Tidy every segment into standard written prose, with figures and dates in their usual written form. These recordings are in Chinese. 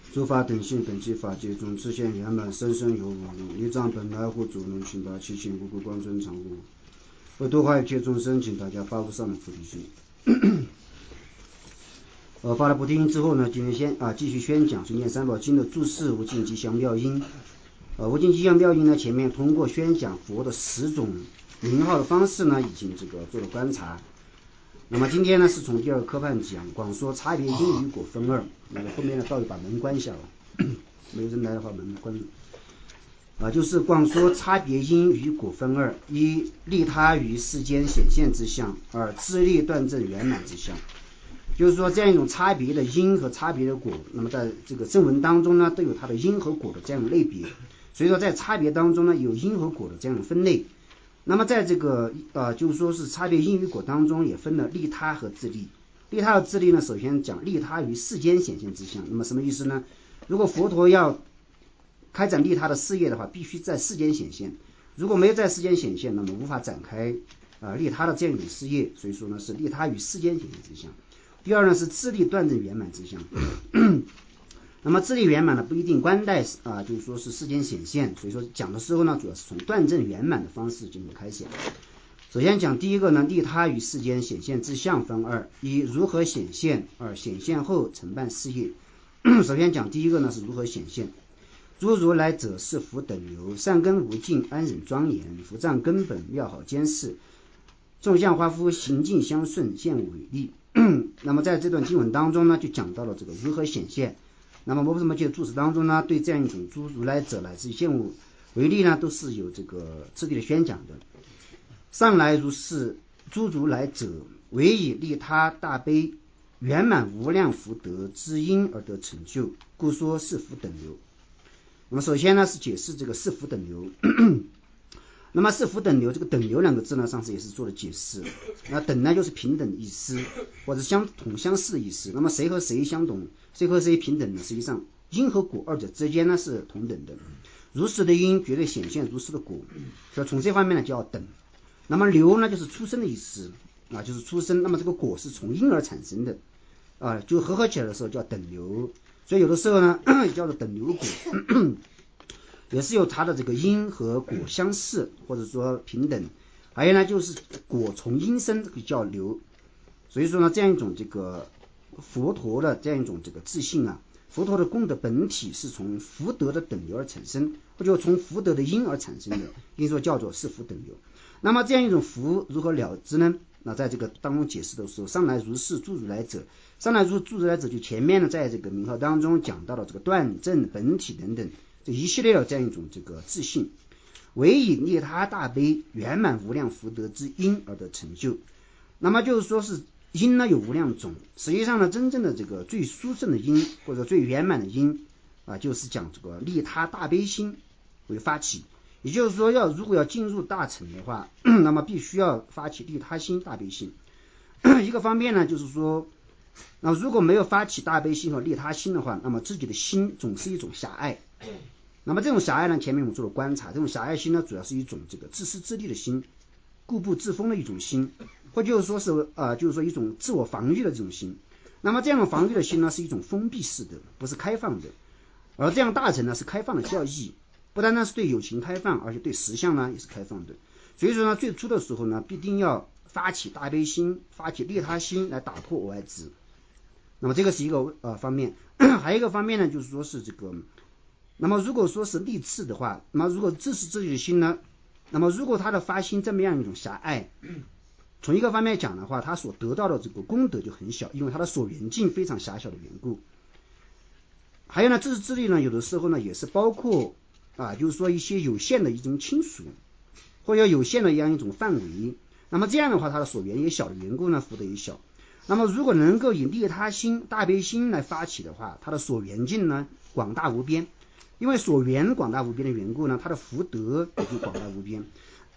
诸法等性本具法界中，自现圆满，生生有无用。一藏本来护主能群拔其情，无故光尊常护。为度化一切众生，请大家发无上的菩提心。发了菩提心之后呢，今天继续宣讲《念三宝经》的注释无尽吉祥妙音。无尽吉祥妙音呢，前面通过宣讲佛的10种名号的方式呢，已经做了观察。那么今天呢，是从第二科判讲，广说差别因与果分二。那个后面呢，到底把门关下了，没有人来的话，门关了。就是广说差别因与果分二：一、利他于世间显现之相；二、自利断证圆满之相。就是说，这样一种差别的因和差别的果，那么在这个正文当中呢，都有它的因和果的这样的类别。所以说，在差别当中呢，有因和果的这样的分类。那么在这个就是说是差别因与果当中，也分了利他和自利。利他和自利呢，首先讲利他于世间显现之相。那么什么意思呢？如果佛陀要开展利他的事业的话，必须在世间显现。如果没有在世间显现，那么无法展开利他的这样一种事业。所以说呢，是利他于世间显现之相。第二呢，是自利断证圆满之相。那么自利圆满呢，不一定关待就是说是世间显现。所以说讲的时候呢，主要是从断证圆满的方式进行开显。首先讲第一个呢，利他于世间显现之相分二：一、如何显现；二、显现后承办事业。首先讲第一个呢，是如何显现。诸如来者是福等流，善根无尽，安忍庄严，福藏根本，妙好监视，众相花夫，行径相顺，现物为利。那么在这段经文当中呢，就讲到了这个如何显现。那么摩诃萨摩揭的注释当中呢，对这样一种诸如来者乃至现物为利呢，都是有这个次第的宣讲的。上来如是诸如来者，唯以利他大悲圆满无量福德之因而得成就，故说是福等流。那么首先呢，是解释这个是福等流。那么是福等流，这个等流两个字呢，上次也是做了解释。那等呢，就是平等的意思，或者相同相似的意思。那么谁和谁相同，谁和谁平等呢？实际上因和果二者之间呢是同等的。如实的因绝对显现如实的果，所以从这方面呢叫等。那么流呢，就是出生的意思就是出生。那么这个果是从因而产生的就合起来的时候叫等流。所以有的时候呢也叫做等流果。也是有它的这个因和果相似，或者说平等。还有呢，就是果从因生，这个叫流。所以说呢，这样一种这个佛陀的这样一种这个自信佛陀的功德本体是从福德的等流而产生，或者从福德的因而产生的，因说叫做是福等流。那么这样一种福如何了知呢？那在这个当中解释的时候，上来如是诸如来者，上来如诸如来者，就前面呢在这个名号当中讲到了这个断证本体等等这一系列的这样一种这个自信，唯以利他大悲圆满无量福德之因而得成就。那么就是说是因呢有无量种，实际上呢真正的这个最殊胜的因或者最圆满的因就是讲这个利他大悲心为发起。也就是说如果要进入大乘的话，那么必须要发起利他心大悲心。一个方面呢，就是说那如果没有发起大悲心和利他心的话，那么自己的心总是一种狭隘。那么这种狭隘呢，前面我们做了观察，这种狭隘心呢，主要是一种这个自私自利的心，固步自封的一种心，或就是说是就是说一种自我防御的这种心。那么这样的防御的心呢，是一种封闭式的，不是开放的。而这样大乘呢，是开放的教义，不单单是对有情开放，而且对实相呢也是开放的。所以说呢，最初的时候呢，必定要发起大悲心，发起利他心来打破我爱执。那么这个是一个方面。还有一个方面呢，就是说是这个，那么如果说是利次的话，那么如果自私自利的心呢，那么如果他的发心这么样一种狭隘，从一个方面讲的话，他所得到的这个功德就很小，因为他的所缘境非常狭小的缘故。还有呢，自私自利呢，有的时候呢也是包括就是说一些有限的一种亲属，或者有限的这样一种范围。那么这样的话，他的所缘也小的缘故呢，福德也小。那么如果能够以利他心大悲心来发起的话，他的所缘境呢广大无边。因为所缘广大无边的缘故呢，他的福德也就广大无边。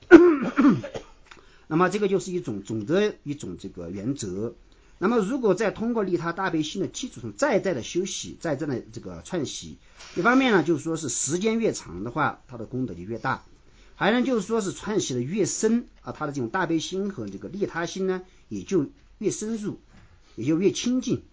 那么这个就是一种总的一种这个原则。那么如果在通过利他大悲心的基础上再的修习，再的这个串习，一方面呢就是说是时间越长的话，他的功德就越大。还能就是说是串习的越深他的这种大悲心和这个利他心呢也就越深入，也就越亲近。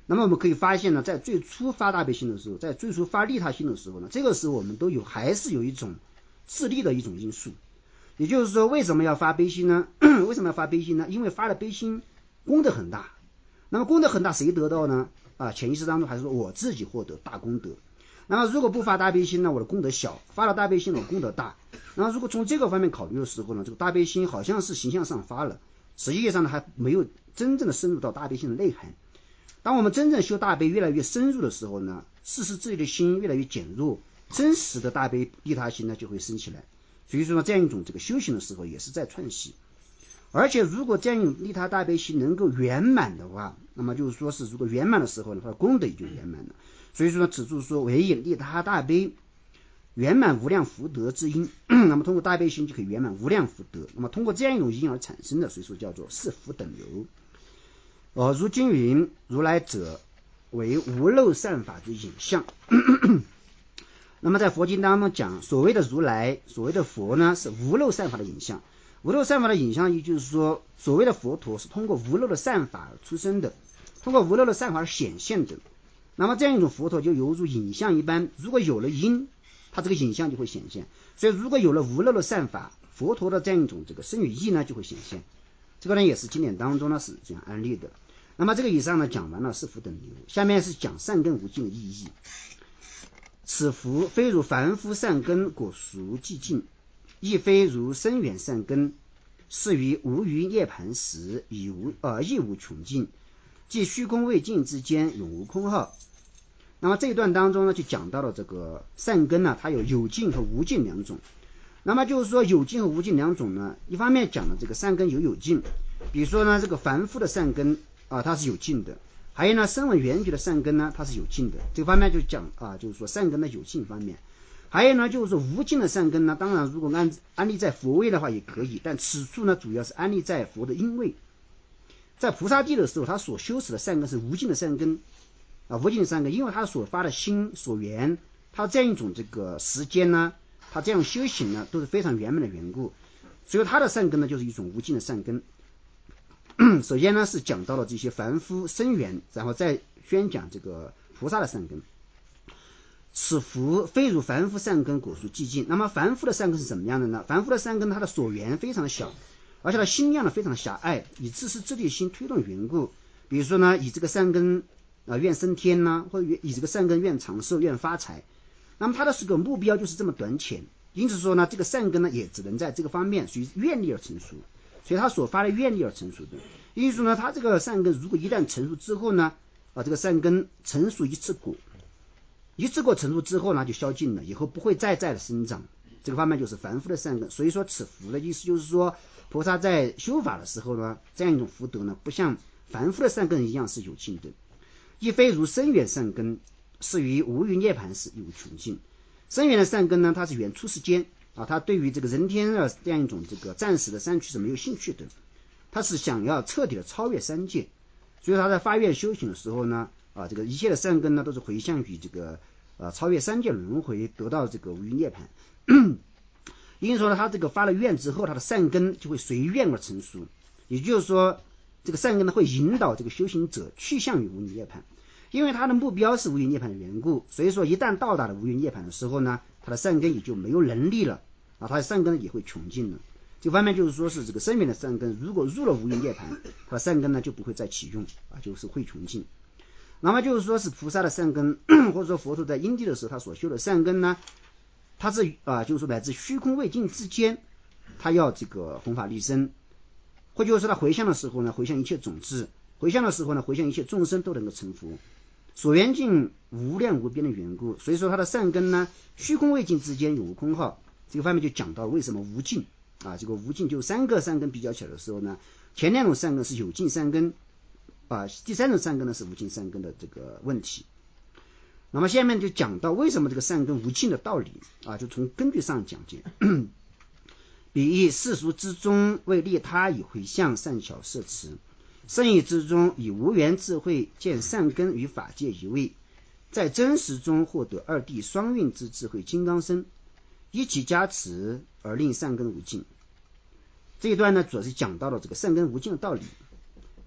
那么我们可以发现呢，在最初发大悲心的时候，在最初发利他心的时候呢，这个时候我们还是有一种自利的一种因素。也就是说，为什么要发悲心呢？为什么要发悲心呢？因为发了悲心功德很大。那么功德很大，谁得到呢？潜意识当中还是说我自己获得大功德。那么如果不发大悲心呢，我的功德小；发了大悲心，我功德大。然后如果从这个方面考虑的时候呢，这个大悲心好像是形象上发了，实际上呢还没有真正的深入到大悲心的内涵。当我们真正修大悲越来越深入的时候呢，事实自利的心越来越减弱，真实的大悲利他心呢就会升起来。所以说呢，这样一种这个修行的时候也是在串习。而且如果这样一种利他大悲心能够圆满的话，那么就是说是如果圆满的时候呢，它的功德也就圆满了。所以说呢，此处说唯以利他大悲圆满无量福德之因，那么通过大悲心就可以圆满无量福德。那么通过这样一种因而产生的，所以说叫做是福等流。如经云：如来者为无漏善法之影像。那么在佛经当中讲，所谓的如来，所谓的佛呢，是无漏善法的影像。无漏善法的影像，也就是说，所谓的佛陀是通过无漏的善法而出生的，通过无漏的善法而显现的。那么这样一种佛陀就犹如影像一般，如果有了因，它这个影像就会显现。所以如果有了无漏的善法，佛陀的这样一种这个身与意呢就会显现。这个呢也是经典当中呢是这样安立的。那么这个以上呢讲完了是福等流，下面是讲善根无尽的意义。此福非如凡夫善根果熟寂尽，亦非如深远善根，是于无余涅盘时亦无穷尽，即虚空未尽之间永无空号。那么这一段当中呢就讲到了这个善根呢，它有尽和无尽两种。那么就是说有尽和无尽两种呢，一方面讲了这个善根有尽，比如说呢这个凡夫的善根它是有尽的，还有呢声闻缘觉的善根呢它是有尽的，这方面就讲就是说善根的有尽方面。还有呢就是说无尽的善根呢，当然如果安立在佛位的话也可以，但此处呢主要是安立在佛的因位。在菩萨地的时候，他所修持的善根是无尽的善根无尽的善根，因为他所发的心所缘，他这样一种这个时间呢，他这样修行呢都是非常圆满的缘故，所以他的善根呢就是一种无尽的善根。首先呢是讲到了这些凡夫生缘，然后再宣讲这个菩萨的善根。此福非如凡夫善根果熟寂尽。那么凡夫的善根是怎么样的呢？凡夫的善根它的所缘非常的小，而且它心量呢非常狭隘，以自私自利心推动缘故。比如说呢，以这个善根愿升天呢，或者以这个善根愿长寿愿发财，那么它的这个目标就是这么短浅，因此说呢这个善根呢也只能在这个方面属于愿力而成熟，所以他所发的愿力而成熟的。因此说呢他这个善根如果一旦成熟之后呢这个善根成熟一次果成熟之后呢就消尽了，以后不会再的生长，这个方面就是凡夫的善根。所以说此福的意思就是说，菩萨在修法的时候呢，这样一种福德呢不像凡夫的善根一样是有尽的。亦非如深远善根，是于无余涅盘时亦无穷尽。深远的善根呢，它是远出世间它对于这个人天这样一种这个暂时的三趣是没有兴趣的，他是想要彻底的超越三界。所以他在发愿修行的时候呢这个一切的善根呢都是回向于这个超越三界轮回，得到这个无余涅盘。因此说呢他这个发了愿之后，他的善根就会随愿而成熟，也就是说这个善根呢会引导这个修行者去向于无余涅盘。因为他的目标是无余涅盘的缘故，所以说一旦到达了无余涅盘的时候呢，他的善根也就没有能力了他的善根也会穷尽了。这方面就是说是这个深远的善根如果入了无余涅盘，他的善根呢就不会再启用就是会穷尽。那么就是说是菩萨的善根或者说佛陀在因地的时候他所修的善根呢，他是就是说乃至虚空未尽之间，他要这个弘法利生，或者就是他回向的时候呢，回向一切种子，回向的时候呢，回向一切众生都能够成佛，所缘尽无量无边的缘故。所以说他的善根呢，虚空未尽之间永无空号。这个方面就讲到为什么无尽这个无尽就三个善根比较起来的时候呢，前两种善根是有尽善根第三种善根呢是无尽善根的这个问题。那么下面就讲到为什么这个善根无尽的道理就从根据上讲解。比喻世俗之中为利他以回向善巧摄持，圣意之中以无缘智慧见善根与法界一位，在真实中获得二谛双运之智慧金刚身，依其加持而令善根无尽。这一段呢主要是讲到了这个善根无尽的道理。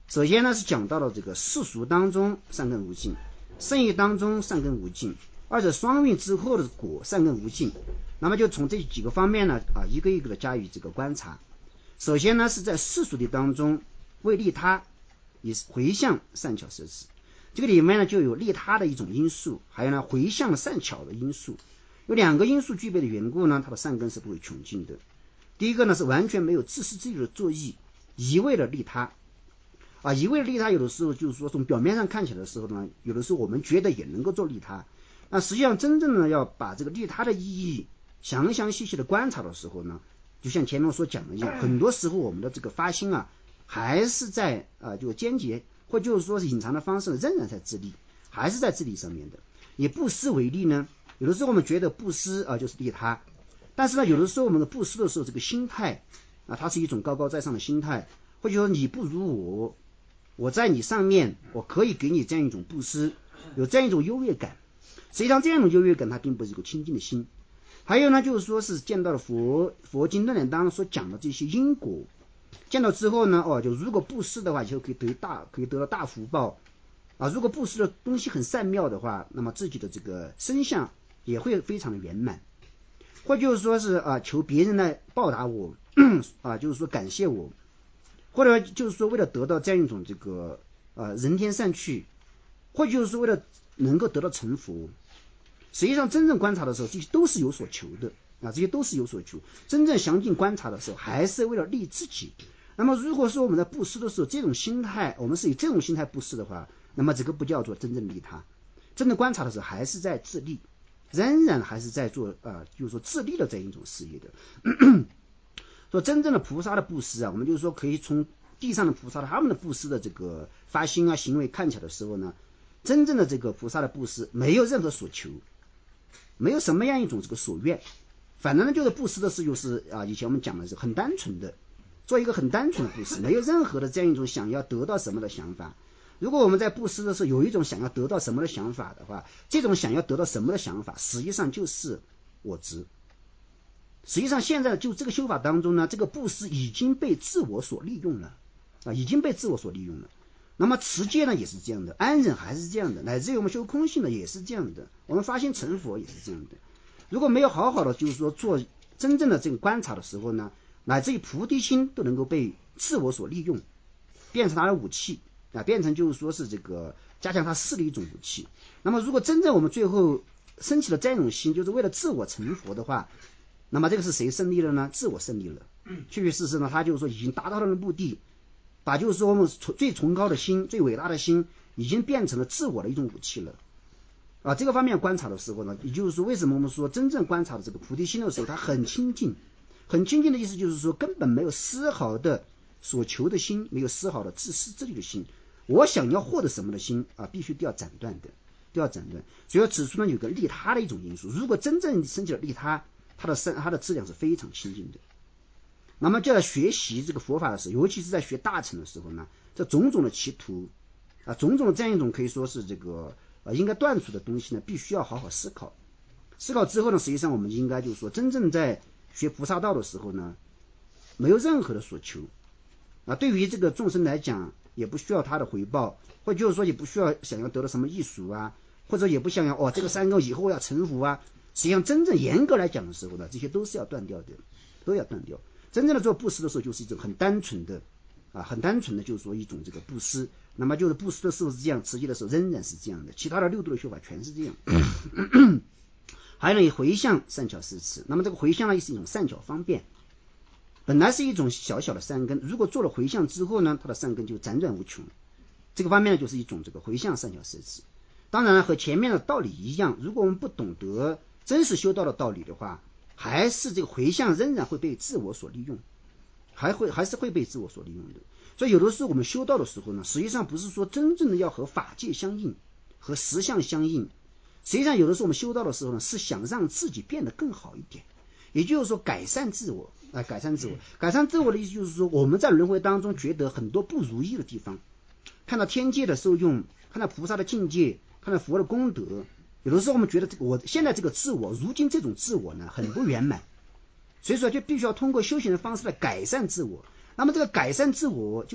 首先呢是讲到了这个世俗当中善根无尽，圣义当中善根无尽，二者双运之后的果善根无尽。那么就从这几个方面呢一个一个的加以这个观察。首先呢是在世俗的当中为利他以回向善巧摄持，这个里面呢就有利他的一种因素，还有呢回向善巧的因素。有两个因素具备的缘故呢，它的善根是不会穷尽的。第一个呢是完全没有自私自利的作意，一味的利他一味的利他，有的时候就是说从表面上看起来的时候呢，有的时候我们觉得也能够做利他，那实际上真正的要把这个利他的意义详详细细的观察的时候呢，就像前面所讲的一样，很多时候我们的这个发心还是在就间接或就是说是隐藏的方式仍然在自利，还是在自利上面的。以布施为例呢，有的时候我们觉得布施就是利他，但是呢有的时候我们的布施的时候，这个心态它是一种高高在上的心态，或者说你不如我，我在你上面，我可以给你这样一种布施，有这样一种优越感。实际上这样一种优越感它并不是一个清净的心。还有呢就是说是见到了佛经论点当中所讲的这些因果，见到之后呢就如果布施的话就可以得到大福报如果布施的东西很善妙的话，那么自己的这个身相也会非常的圆满。或就是说是求别人来报答我就是说感谢我，或者就是说为了得到这样一种这个人天善趣，或就是说为了能够得到成佛。实际上真正观察的时候，这些都是有所求的这些都是有所求。真正详尽观察的时候，还是为了利自己。那么如果说我们在布施的时候，这种心态，我们是以这种心态布施的话，那么这个不叫做真正利他。真正观察的时候，还是在自利，仍然还是在做就是说自利的这样一种事业的。说真正的菩萨的布施我们就是说可以从地上的菩萨他们的布施的这个发心行为看起来的时候呢，真正的这个菩萨的布施没有任何所求，没有什么样一种这个所愿，反正呢就是布施的事就是以前我们讲的是很单纯的，做一个很单纯的布施，没有任何的这样一种想要得到什么的想法。如果我们在布施的时候有一种想要得到什么的想法的话，这种想要得到什么的想法实际上就是我执。实际上现在就这个修法当中呢，这个布施已经被自我所利用了已经被自我所利用了。那么持戒呢也是这样的，安忍还是这样的，乃至于我们修空性的也是这样的，我们发心成佛也是这样的。如果没有好好的就是说做真正的这个观察的时候呢，乃至于菩提心都能够被自我所利用，变成他的武器变成就是说是这个加强他势力一种武器。那么如果真正我们最后升起了这样一种心，就是为了自我成佛的话，那么这个是谁胜利了呢？自我胜利了。确确实实呢，他就是说已经达到了目的，把就是说我们最崇高的心、最伟大的心，已经变成了自我的一种武器了这个方面观察的时候呢，也就是说为什么我们说真正观察的这个菩提心的时候，它很清净。很清净的意思就是说根本没有丝毫的所求的心，没有丝毫的自私自利的心，我想要获得什么的心必须都要斩断的，都要斩断。所以要指出呢，有个利他的一种因素。如果真正升起了利他，它的质量是非常清净的。那么就在学习这个佛法的时候，尤其是在学大乘的时候呢，这种种的企图种种的这样一种可以说是这个应该断除的东西呢，必须要好好思考。思考之后呢，实际上我们应该就是说真正在学菩萨道的时候呢，没有任何的所求对于这个众生来讲也不需要他的回报，或者就是说也不需要想要得到什么益俗或者也不想要这个三个以后要成佛实际上真正严格来讲的时候呢，这些都是要断掉的，都要断掉。真正的做布施的时候，就是一种很单纯的很单纯的就是说一种这个布施。那么就是布施的时候是这样，持戒的时候仍然是这样的，其他的六度的修法全是这样还有呢，回向善巧施持。那么这个回向呢，是一种善巧方便，本来是一种小小的善根，如果做了回向之后呢，它的善根就辗转无穷。这个方面呢，就是一种这个回向善巧施持。当然和前面的道理一样，如果我们不懂得真实修道的道理的话，还是这个回向仍然会被自我所利用，还是会被自我所利用的。所以有的时候我们修道的时候呢，实际上不是说真正的要和法界相应，和实相相应。实际上有的时候我们修道的时候呢，是想让自己变得更好一点，也就是说改善自我改善自我。改善自我的意思就是说，我们在轮回当中觉得很多不如意的地方，看到天界的受用，看到菩萨的境界，看到佛的功德，有的时候我们觉得我现在这个自我，如今这种自我呢很不圆满，所以说就必须要通过修行的方式来改善自我。那么这个改善自我，就是说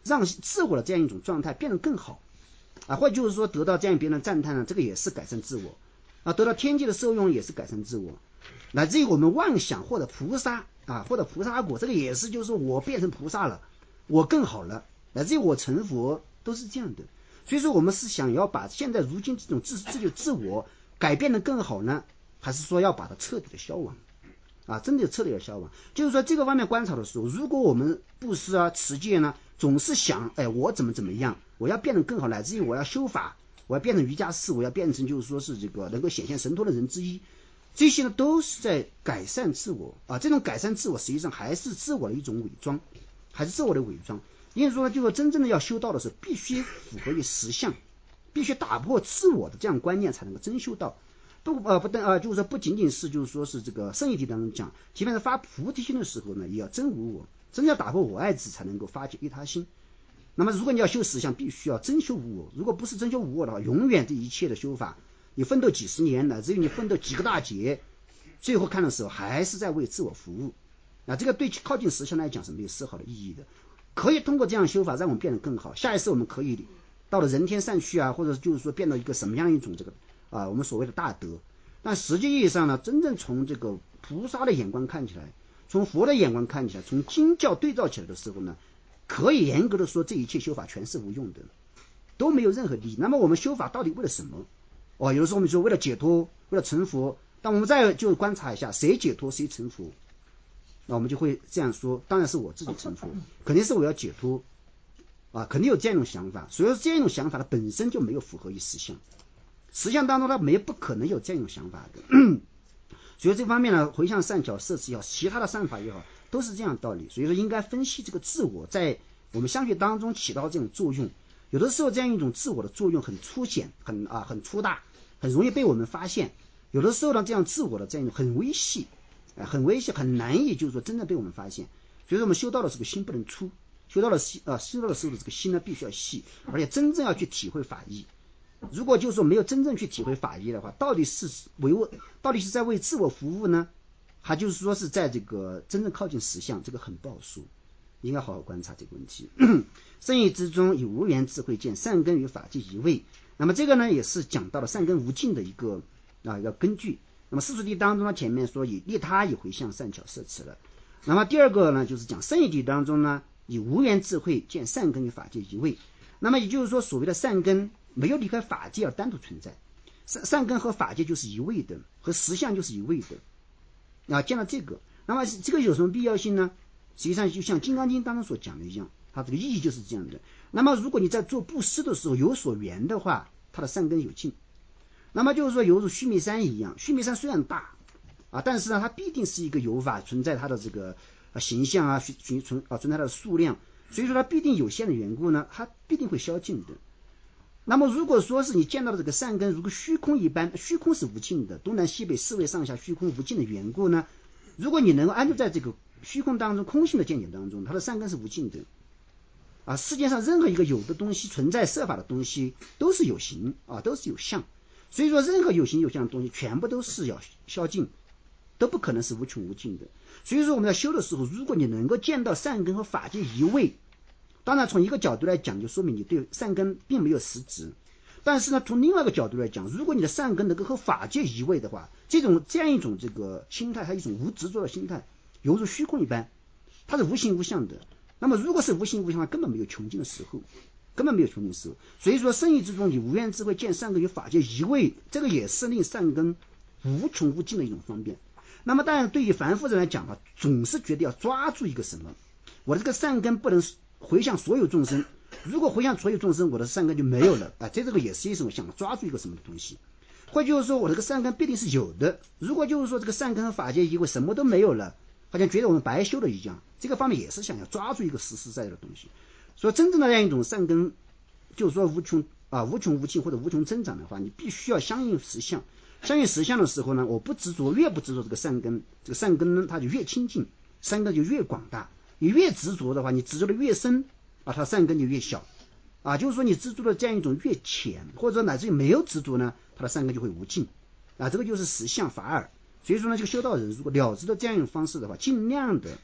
让自我的这样一种状态变得更好啊，或者就是说得到这样别人的赞叹呢，这个也是改善自我啊，得到天界的受用也是改善自我，乃至于我们妄想或者菩萨啊，或者菩萨果，这个也是就是说我变成菩萨了，我更好了，乃至于我成佛，都是这样的。所以说我们是想要把现在如今这种自我改变得更好呢，还是说要把它彻底的消亡啊？真的彻底的消亡，就是说这个方面观察的时候，如果我们布施啊持戒呢，总是想我怎么样，我要变得更好，乃至于我要修法，我要变成瑜伽士，我要变成就是说是这个能够显现神通的人之一，这些呢都是在改善自我啊。这种改善自我实际上还是自我的一种伪装，还是自我的伪装。因此说就是真正的要修道的时候，必须符合于实相，必须打破自我的这样观念，才能够真修道。就是说不仅仅是就是说是这个圣义体当中讲，即便是发菩提心的时候呢，也要真无我，真要打破我爱字，才能够发起利他心。那么如果你要修实相，必须要真修无我，如果不是真修无我的话，永远这一切的修法，你奋斗几十年，乃至于你奋斗几个大劫，最后看的时候还是在为自我服务啊，这个对靠近实相来讲是没有丝毫的意义的。可以通过这样修法让我们变得更好，下一次我们可以到了人天上去啊，或者就是说变到一个什么样一种这个我们所谓的大德。但实际意义上呢，真正从这个菩萨的眼光看起来，从佛的眼光看起来，从经教对照起来的时候呢，可以严格的说这一切修法全是无用的，都没有任何利益。那么我们修法到底为了什么？有的时候我们说为了解脱，为了成佛，但我们再就观察一下谁解脱谁成佛，那我们就会这样说，当然是我自己成佛，肯定是我要解脱啊，肯定有这样一种想法。所以说这样一种想法它本身就没有符合于实相，实相当中它不可能有这样一种想法的所以这方面呢，回向善巧摄持也好，其他的善法也好，都是这样的道理。所以说应该分析这个自我在我们相续当中起到这种作用，有的时候这样一种自我的作用很粗显，很粗大，很容易被我们发现，有的时候呢这样自我的这样一种很微细，很难以就是说真正被我们发现。所以说我们修道的时候心不能粗，修道的时候的这个心呢必须要细，而且真正要去体会法义。如果就是说没有真正去体会法义的话，到底是在为自我服务呢，还就是说是在这个真正靠近实相，这个很不好说，应该好好观察这个问题圣义之中以无缘智慧见善根与法界一位，那么这个呢也是讲到了善根无尽的一个根据。那么世俗谛当中呢，前面说以利他以回向善巧摄持了。那么第二个呢，就是讲圣义谛当中呢，以无缘智慧见善根与法界一位。那么也就是说，所谓的善根没有离开法界而单独存在，善根和法界就是一位的，和实相就是一位的见到这个，那么这个有什么必要性呢？实际上就像《金刚经》当中所讲的一样，它这个意义就是这样的。那么如果你在做布施的时候有所缘的话，它的善根有尽。那么就是说犹如须弥山一样，须弥山虽然大但是呢它必定是一个有法存在它的这个形象存在它的数量，所以说它必定有限的缘故呢，它必定会消尽的。那么如果说是你见到的这个善根如果虚空一般，虚空是无尽的，东南西北四维上下虚空无尽的缘故呢，如果你能够安住在这个虚空当中空性的见解当中，它的善根是无尽的世界上任何一个有的东西存在设法的东西都是有形都是有相，所以说任何有形有相的东西全部都是要消尽，都不可能是无穷无尽的。所以说我们在修的时候，如果你能够见到善根和法界一位，当然从一个角度来讲就说明你对善根并没有实质，但是呢从另外一个角度来讲，如果你的善根能够和法界一位的话，这样一种这个心态，它一种无执着的心态，犹如虚空一般，它是无形无相的。那么如果是无形无相，它根本没有穷尽的时候，所以说圣义之中以无缘智慧见善根与法界一位，这个也是令善根无穷无尽的一种方便。那么当然对于凡夫人来讲总是觉得要抓住一个什么，我这个善根不能回向所有众生，如果回向所有众生，我的善根就没有了这个也是一种想抓住一个什么的东西。或者就是说我这个善根必定是有的，如果就是说这个善根和法界一位什么都没有了，好像觉得我们白修了一样，这个方面也是想要抓住一个实实在在的东西。所以真正的这样一种善根就是说无穷无尽或者无穷增长的话，你必须要相应实相。相应实相的时候呢，我不执着，越不执着这个善根呢它就越清净，善根就越广大。你越执着的话，你执着的越深它善根就越小就是说你执着的这样一种越浅，或者乃至于没有执着呢，它的善根就会无尽这个就是实相法尔。所以说呢，这个修道人如果了知的这样一种方式的话，尽量的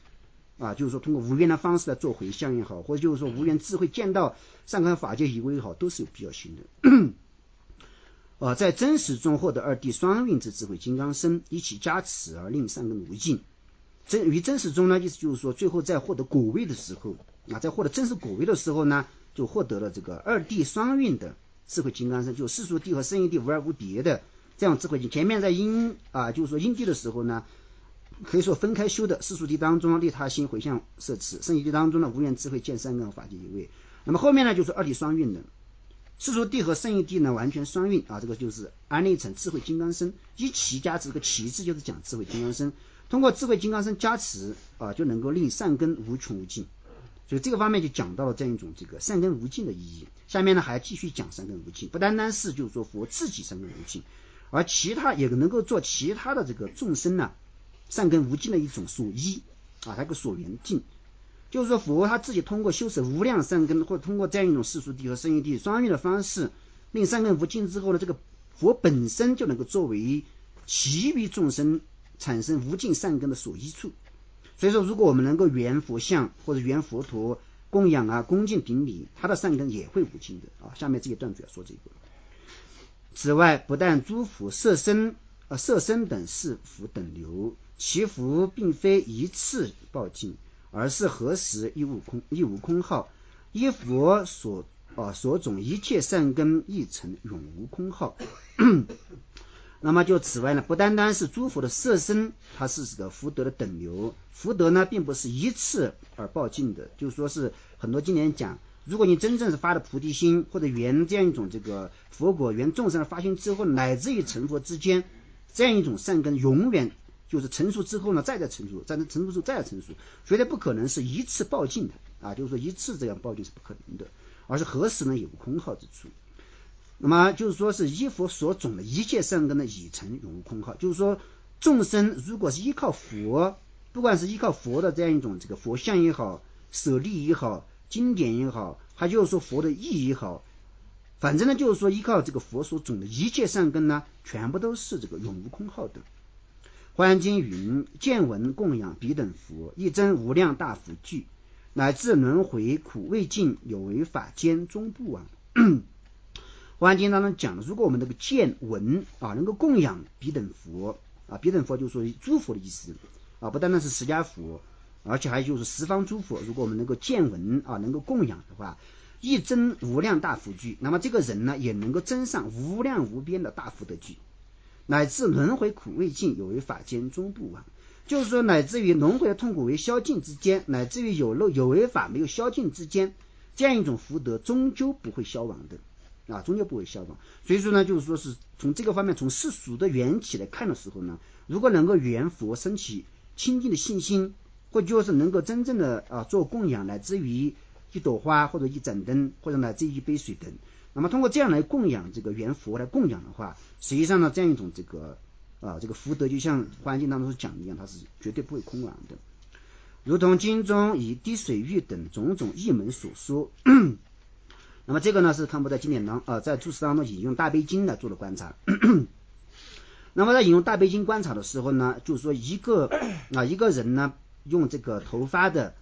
就是说通过无缘的方式来做回向也好，或者就是说无缘智慧见到善根法界一位也好，都是有必要性的。在真实中获得二谛双运之智慧金刚身，以其加持而令善根无尽。于真实中呢，意思就是说最后在获得果位的时候在获得真实果位的时候呢，就获得了这个二谛双运的智慧金刚身，就世俗谛和胜义谛无二无别的这样智慧。前面在就是说因地的时候呢，可以说分开修的，世俗谛当中利他心回向摄持，胜义谛当中呢无缘智慧见善根法界一位。那么后面呢就是二谛双运的，世俗谛和胜义谛呢完全双运这个就是安立成智慧金刚身，以其加持，这个其字就是讲智慧金刚身，通过智慧金刚身加持就能够令善根无穷无尽。所以这个方面就讲到了这样一种这个善根无尽的意义。下面呢还继续讲善根无尽，不单单是就是说佛自己善根无尽，而其他也能够做其他的这个众生呢善根无尽的一种所依它一个所缘境。就是说佛他自己通过修持无量善根，或者通过这样一种世俗谛和胜义谛双运的方式令善根无尽之后呢，这个佛本身就能够作为其余众生产生无尽善根的所依处。所以说如果我们能够缘佛像或者缘佛陀供养恭敬顶礼，他的善根也会无尽的下面这一段主要说这个。此外不但诸佛色身等是福等流，其福并非一次报尽，而是何时亦无空耗，依佛所种一切善根亦成永无空耗。那么就此外呢，不单单是诸佛的色身，它是这个福德的等流，福德呢并不是一次而报尽的，就是说是很多经典讲，如果你真正是发了菩提心，或者缘这样一种这个佛果缘众生的发心之后，乃至于成佛之间，这样一种善根永远就是成熟之后呢再成熟，成熟之后再成熟，绝对不可能是一次报尽的就是说一次这样报尽是不可能的，而是何时呢有空耗之处。那么就是说是依佛所种的一切善根呢已成永无空耗，就是说众生如果是依靠佛，不管是依靠佛的这样一种这个佛像也好，舍利也好，经典也好，还就是说佛的意也好，反正呢就是说依靠这个佛所种的一切善根呢，全部都是这个永无空耗的。华严经云：见闻供养彼等佛，一真无量大福聚，乃至轮回苦未尽，有为法间终不亡。华严经当中讲的，如果我们这个见闻能够供养彼等佛彼等佛就是说诸佛的意思不单单是释迦佛，而且还就是十方诸佛，如果我们能够见闻能够供养的话，一真无量大福聚，那么这个人呢也能够增上无量无边的大福德聚，乃至轮回苦未尽，有为法间终不亡。就是说乃至于轮回的痛苦为消尽之间，乃至于有为法没有消尽之间，这样一种福德终究不会消亡的终究不会消亡。所以说呢，就是说是从这个方面，从世俗的缘起来看的时候呢，如果能够缘佛升起清净的信心，或就是能够真正的做供养，乃至于一朵花或者一盏灯，或者乃至于一杯水等，那么通过这样来供养这个缘佛来供养的话，实际上呢这样一种这个福德就像华严经当中所讲的一样，它是绝对不会空亡的。如同经中以滴水喻等种种译门所说那么这个呢是看不在经典在注释当中引用大悲经来做的观察那么在引用大悲经观察的时候呢，就是说一个人呢用这个头发的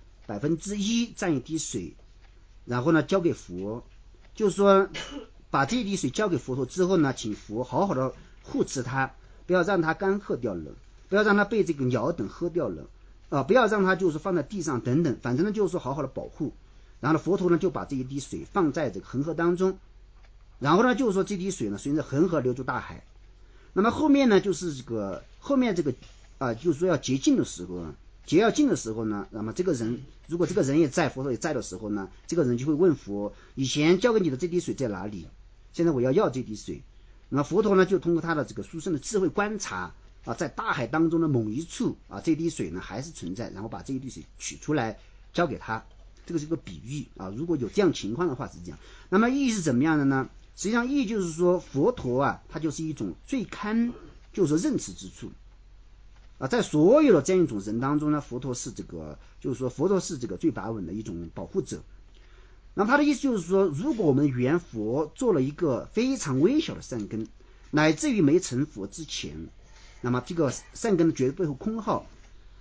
1%蘸一滴水，然后呢交给佛，就是说把这一滴水交给佛陀之后呢，请佛好好的护持它，不要让它干涸掉了，不要让它被这个鸟等喝掉了不要让它就是放在地上等等，反正呢就是说好好的保护。然后呢佛陀呢就把这一滴水放在这个恒河当中，然后呢就是说这滴水呢随着恒河流入大海。那么后面呢就是后面就是说要结尽的时候呢，那么这个人如果这个人也在，佛陀也在的时候呢，这个人就会问佛，以前交给你的这滴水在哪里，现在我要这滴水。那么佛陀呢就通过他的这个殊胜的智慧观察在大海当中的某一处这滴水呢还是存在，然后把这一滴水取出来交给他。这个是个比喻如果有这样情况的话是这样。那么意义是怎么样的呢？实际上意义就是说佛陀他就是一种最堪就是说认识之处在所有的这样一种人当中呢，佛陀是这个最把稳的一种保护者。那么他的意思就是说，如果我们缘佛做了一个非常微小的善根，乃至于没成佛之前，那么这个善根绝对不会空耗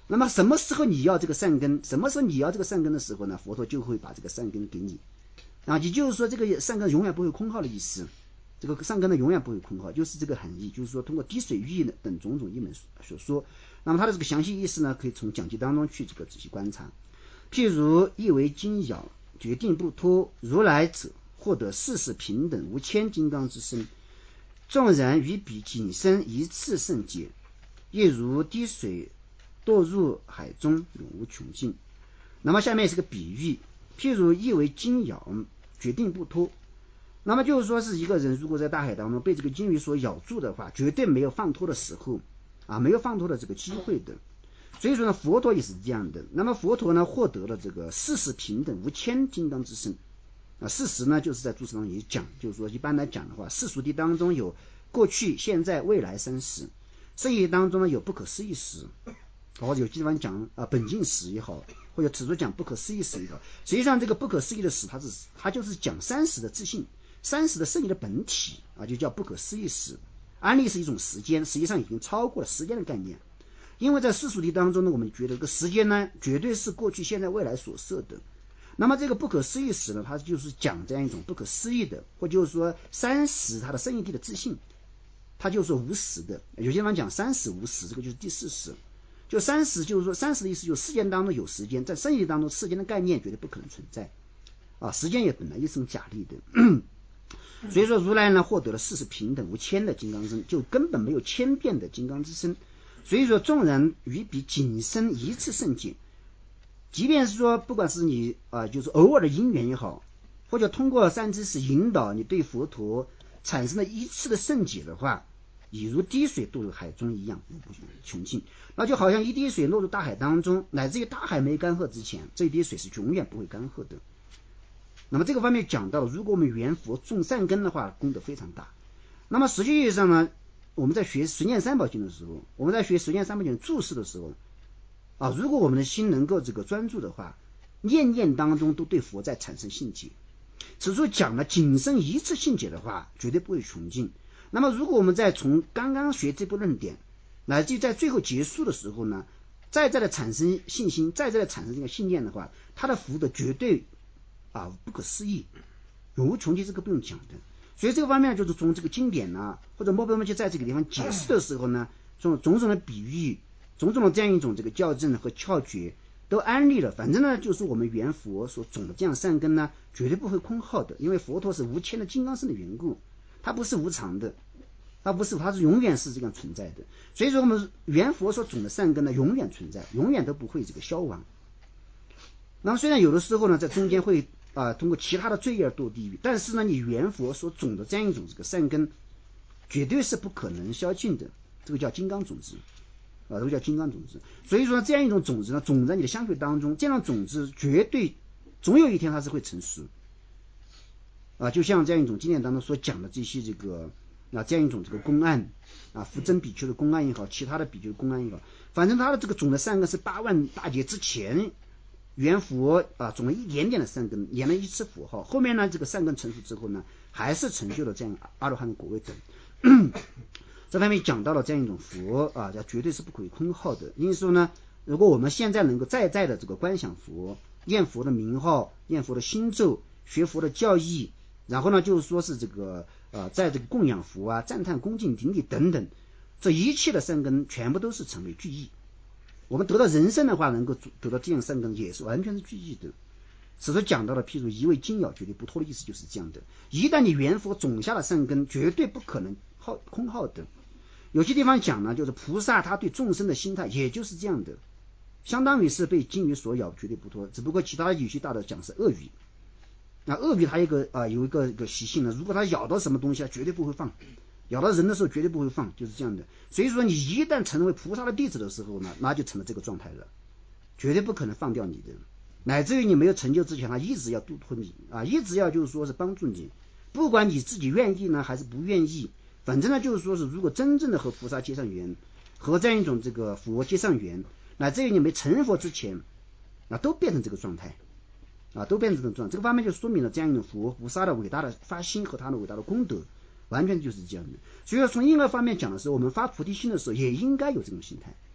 那么什么时候你要这个善根，什么时候你要这个善根的时候呢，佛陀就会把这个善根给你也就是说这个善根永远不会空耗的意思。这个善根呢永远不会空耗，就是这个含义，就是说通过滴水喻呢等种种译本所说。那么它的这个详细意思呢，可以从讲记当中去这个仔细观察。譬如意为精要，决定不脱，如来者获得世事平等无牵金刚之身，纵然于彼仅生一次圣解，亦如滴水堕入海中，永无穷尽。那么下面是个比喻，譬如意为金咬，决定不脱。那么就是说是一个人如果在大海当中被这个鲸鱼所咬住的话，绝对没有放脱的时候没有放脱的这个机会的。所以说呢，佛陀也是这样的。那么佛陀呢获得了这个世事平等无牵金刚之身事实呢就是在注释当中也讲，就是说一般来讲的话，世俗谛当中有过去现在未来三时，圣义当中呢有不可思议时，或者有地方讲本净时也好，或者此处讲不可思议时也好。实际上这个不可思议的时它就是讲三时的自性，三时的圣义的本体就叫不可思议时。安立是一种时间，实际上已经超过了时间的概念。因为在世俗谛当中呢，我们觉得这个时间呢绝对是过去现在未来所设的。那么这个不可思议时呢，它就是讲这样一种不可思议的，或就是说三时它的圣义谛的自性，它就是无时的。有些地方讲三时无时，这个就是第四时。就三时就是说三时的意思就是世间当中有时间，在圣义当中世间的概念绝对不可能存在时间也本来也是假立的。所以说如来呢获得了世事平等无牵的金刚身，就根本没有千变的金刚之身。所以说纵然于彼仅生一次圣解，即便是说不管是你就是偶尔的因缘也好，或者通过善知识引导你对佛陀产生了一次的圣解的话，已如滴水堕入海中一样无穷尽。那就好像一滴水落入大海当中，乃至于大海没干涸之前，这一滴水是永远不会干涸的。那么这个方面讲到了，如果我们缘佛种善根的话，功德非常大。那么实际意义上呢，我们在学十念三宝经的时候，我们在学十念三宝经的注释的时候如果我们的心能够这个专注的话，念念当中都对佛在产生信解。此处讲了仅生一次信解的话，绝对不会穷尽。那么如果我们再从刚刚学这部论点，乃至在最后结束的时候呢，再的产生信心，再的产生这个信念的话，它的福德绝对不可思议，永无穷尽，这个不用讲的。所以这个方面就是从这个经典或者末班就在这个地方解释的时候呢，种种的比喻，种种的这样一种这个校正和窍诀都安立了。反正呢就是我们缘佛所种的这样善根呢，绝对不会空耗的，因为佛陀是无牵的金刚身的缘故，它不是无常的，它是永远是这样存在的。所以说我们缘佛所种的善根呢，永远存在，永远都不会这个消亡。那么虽然有的时候呢在中间会通过其他的罪业堕地狱，但是呢你缘佛所种的这样一种这个善根绝对是不可能消尽的，这个叫金刚种子这个叫金刚种子。所以说这样一种种子呢，种在你的香水当中，这样的种子绝对总有一天它是会成熟就像这样一种经典当中所讲的这些这个这样一种这个公案福增比丘的公案也好，其他的比丘的公案也好，反正他的这个种的善根是8万大劫之前缘佛种了一点点的善根，念了一次佛号，后面呢这个善根成熟之后呢，还是成就了这样阿罗汉的果位等这方面讲到了这样一种佛这绝对是不可以空耗的。因此说呢，如果我们现在能够在的这个观想佛，念佛的名号，念佛的心咒，学佛的教义，然后呢就是说是这个在这个供养佛赞叹恭敬顶礼等等，这一切的善根全部都是成为具义。我们得到人生的话，能够得到这样善根也是完全是具义的。此处讲到了譬如一味精咬绝对不脱的意思就是这样的，一旦你缘佛种下了善根，绝对不可能空耗的。有些地方讲呢，就是菩萨他对众生的心态也就是这样的，相当于是被鲸鱼所咬绝对不脱，只不过其他有些大的讲是鳄鱼鳄鱼它有一个习性呢，如果它咬到什么东西它绝对不会放，咬到人的时候绝对不会放，就是这样的。所以说你一旦成为菩萨的弟子的时候呢，那就成了这个状态了，绝对不可能放掉你的，乃至于你没有成就之前他一直要度脱你一直要就是说是帮助你，不管你自己愿意呢还是不愿意，反正呢就是说是如果真正的和菩萨结上缘，和这样一种这个佛结上缘，乃至于你没成佛之前都变成这个状态都变成这种状态。这个方面就说明了这样一种佛菩萨的伟大的发心和他的伟大的功德，完全就是这样的。所以说从因果方面讲的时候，我们发菩提心的时候也应该有这种心态，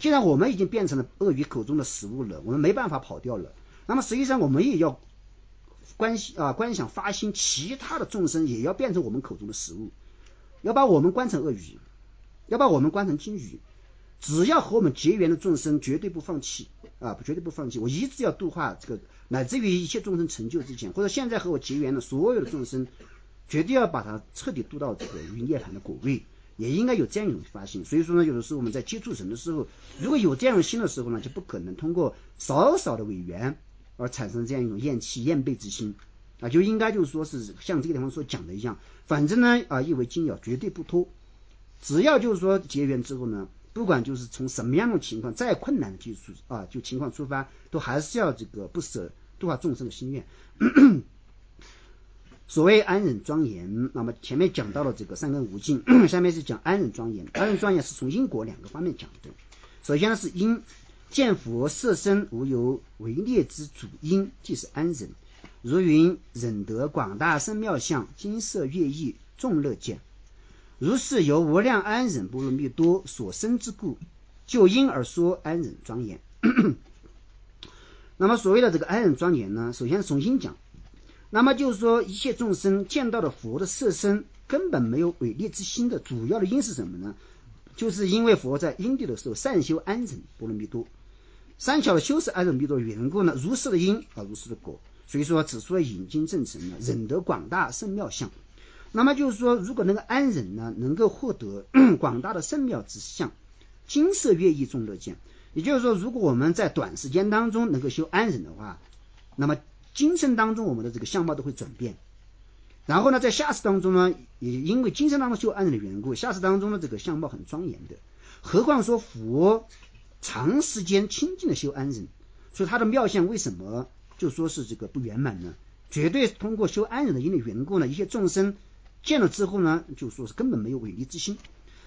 既然我们已经变成了鳄鱼口中的食物了，我们没办法跑掉了，那么实际上我们也要观想发心，其他的众生也要变成我们口中的食物，要把我们观成鳄鱼，要把我们观成金鱼，只要和我们结缘的众生绝对不放弃绝对不放弃，我一直要度化这个，乃至于一切众生成就之前，或者现在和我结缘的所有的众生，绝对要把它彻底度到这个于涅槃的果位，也应该有这样一种发心。所以说呢，有的时候我们在接触神的时候，如果有这样的心的时候呢，就不可能通过少少的违缘而产生这样一种厌弃厌背之心就应该就是说是像这个地方所讲的一样，反正呢一为金咬绝对不脱，只要就是说结缘之后呢，不管就是从什么样的情况，再困难的技术就情况出发，都还是要这个不舍度化众生的心愿。所谓安忍庄严，那么前面讲到了这个三根无尽，下面是讲安忍庄严。安忍庄严是从因果两个方面讲的。首先呢是因，见佛色身无有为劣之主因，即是安忍。如云忍得广大深妙相，金色乐意众乐见。如是由无量安忍波罗蜜多所生之故，就因而说安忍庄严。那么所谓的这个安忍庄严呢，首先从因讲，那么就是说一切众生见到的佛的色身根本没有伪劣之心的主要的因是什么呢？就是因为佛在因地的时候善修安忍波罗蜜多，善巧的修持安忍波罗蜜多的缘故呢，如是的因如是的果，所以说此说引经证成呢，忍得广大甚妙相。那么就是说，如果能够安忍呢，能够获得广大的甚妙之相，金色乐意众乐见。也就是说，如果我们在短时间当中能够修安忍的话，那么今生当中我们的这个相貌都会转变，然后呢在下世当中呢，也因为今生当中修安忍的缘故，下世当中的这个相貌很庄严的，何况说佛长时间清净的修安忍，所以他的妙相为什么就说是这个不圆满呢？绝对通过修安忍的因的缘故呢，一些众生见了之后呢，就说是根本没有违逆之心。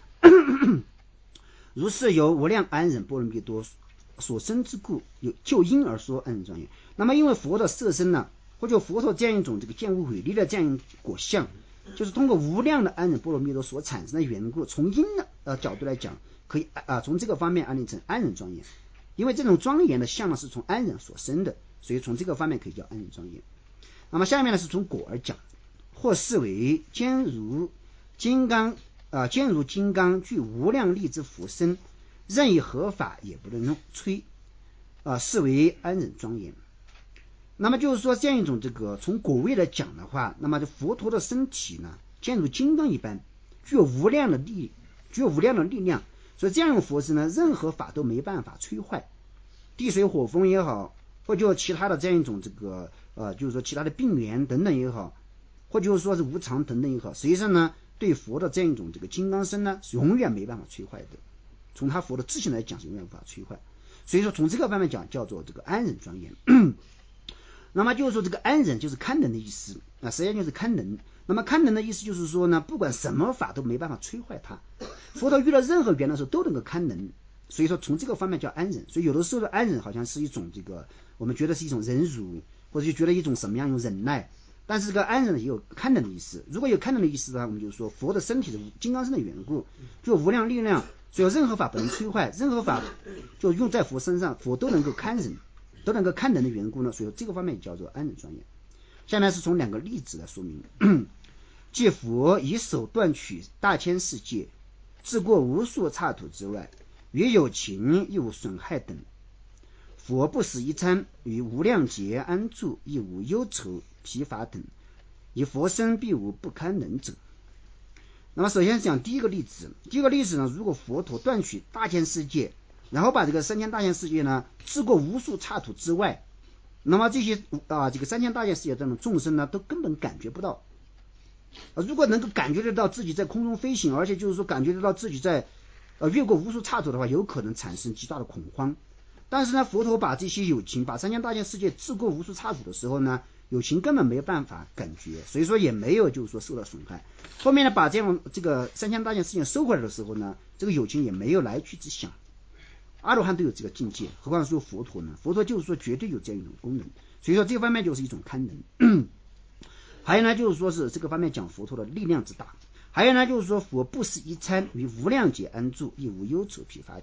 如是由无量安忍波罗蜜多所生之故，就因而说安忍庄严。那么因为佛的色身呢，或者佛陀这样一种这个见无违逆的这样一种果相，就是通过无量的安忍波罗蜜多所产生的缘故，从因的角度来讲，可以从这个方面安立成安忍庄严。因为这种庄严的相呢是从安忍所生的，所以从这个方面可以叫安忍庄严。那么下面呢是从果而讲，或视为坚如金刚具无量力之佛身，任意合法也不能摧视为安忍庄严。那么就是说这样一种这个从果位来讲的话，那么这佛陀的身体呢，坚如金刚一般，具有无量的力量，所以这样一种佛身呢，任何法都没办法摧坏，地水火风也好，或者其他的这样一种这个就是说其他的病源等等也好，或者说是无常等等也好，实际上呢，对佛的这样一种这个金刚身呢，是永远没办法摧坏的。从他佛的自性来讲，是永远无法摧坏。所以说从这个方面讲，叫做这个安忍庄严。那么就是说这个安忍就是堪能的意思实际上就是堪能。那么堪能的意思就是说呢，不管什么法都没办法摧坏它。佛陀遇到任何缘的时候都能够堪能，所以说从这个方面叫安忍。所以有的时候的安忍好像是一种这个我们觉得是一种忍辱，或者就觉得一种什么样一种忍耐，但是这个安忍也有堪能的意思。如果有堪能的意思的话，我们就是说佛的身体的金刚身的缘故，就无量力量，所以任何法不能摧坏，任何法就用在佛身上，佛都能够堪忍，都能够堪能的缘故呢，所以这个方面也叫做安忍庄严。下面是从两个例子来说明。即佛以手断取大千世界，自过无数刹土之外，于有情亦无损害等。佛不食一餐，于无量劫安住，亦无忧愁疲乏等，以佛身必无不堪能者。那么首先讲第一个例子呢，如果佛陀断取大千世界，然后把这个三千大千世界呢自过无数刹土之外，那么这些这个三千大千世界这种众生呢都根本感觉不到。如果能够感觉得到自己在空中飞行，而且就是说感觉得到自己在越过无数刹土的话，有可能产生极大的恐慌。但是呢，佛陀把这些有情把三千大千世界自过无数刹土的时候呢，有情根本没有办法感觉，所以说也没有就是说受到损害。后面呢，把这个三千大千世界收回来的时候呢，这个有情也没有来去之想。阿罗汉都有这个境界，何况说佛陀呢？佛陀就是说绝对有这样一种功能，所以说这方面就是一种堪能。还有呢，就是说是这个方面讲佛陀的力量之大。还有呢，就是说佛不食一餐，于无量劫安住，亦无忧愁疲乏等。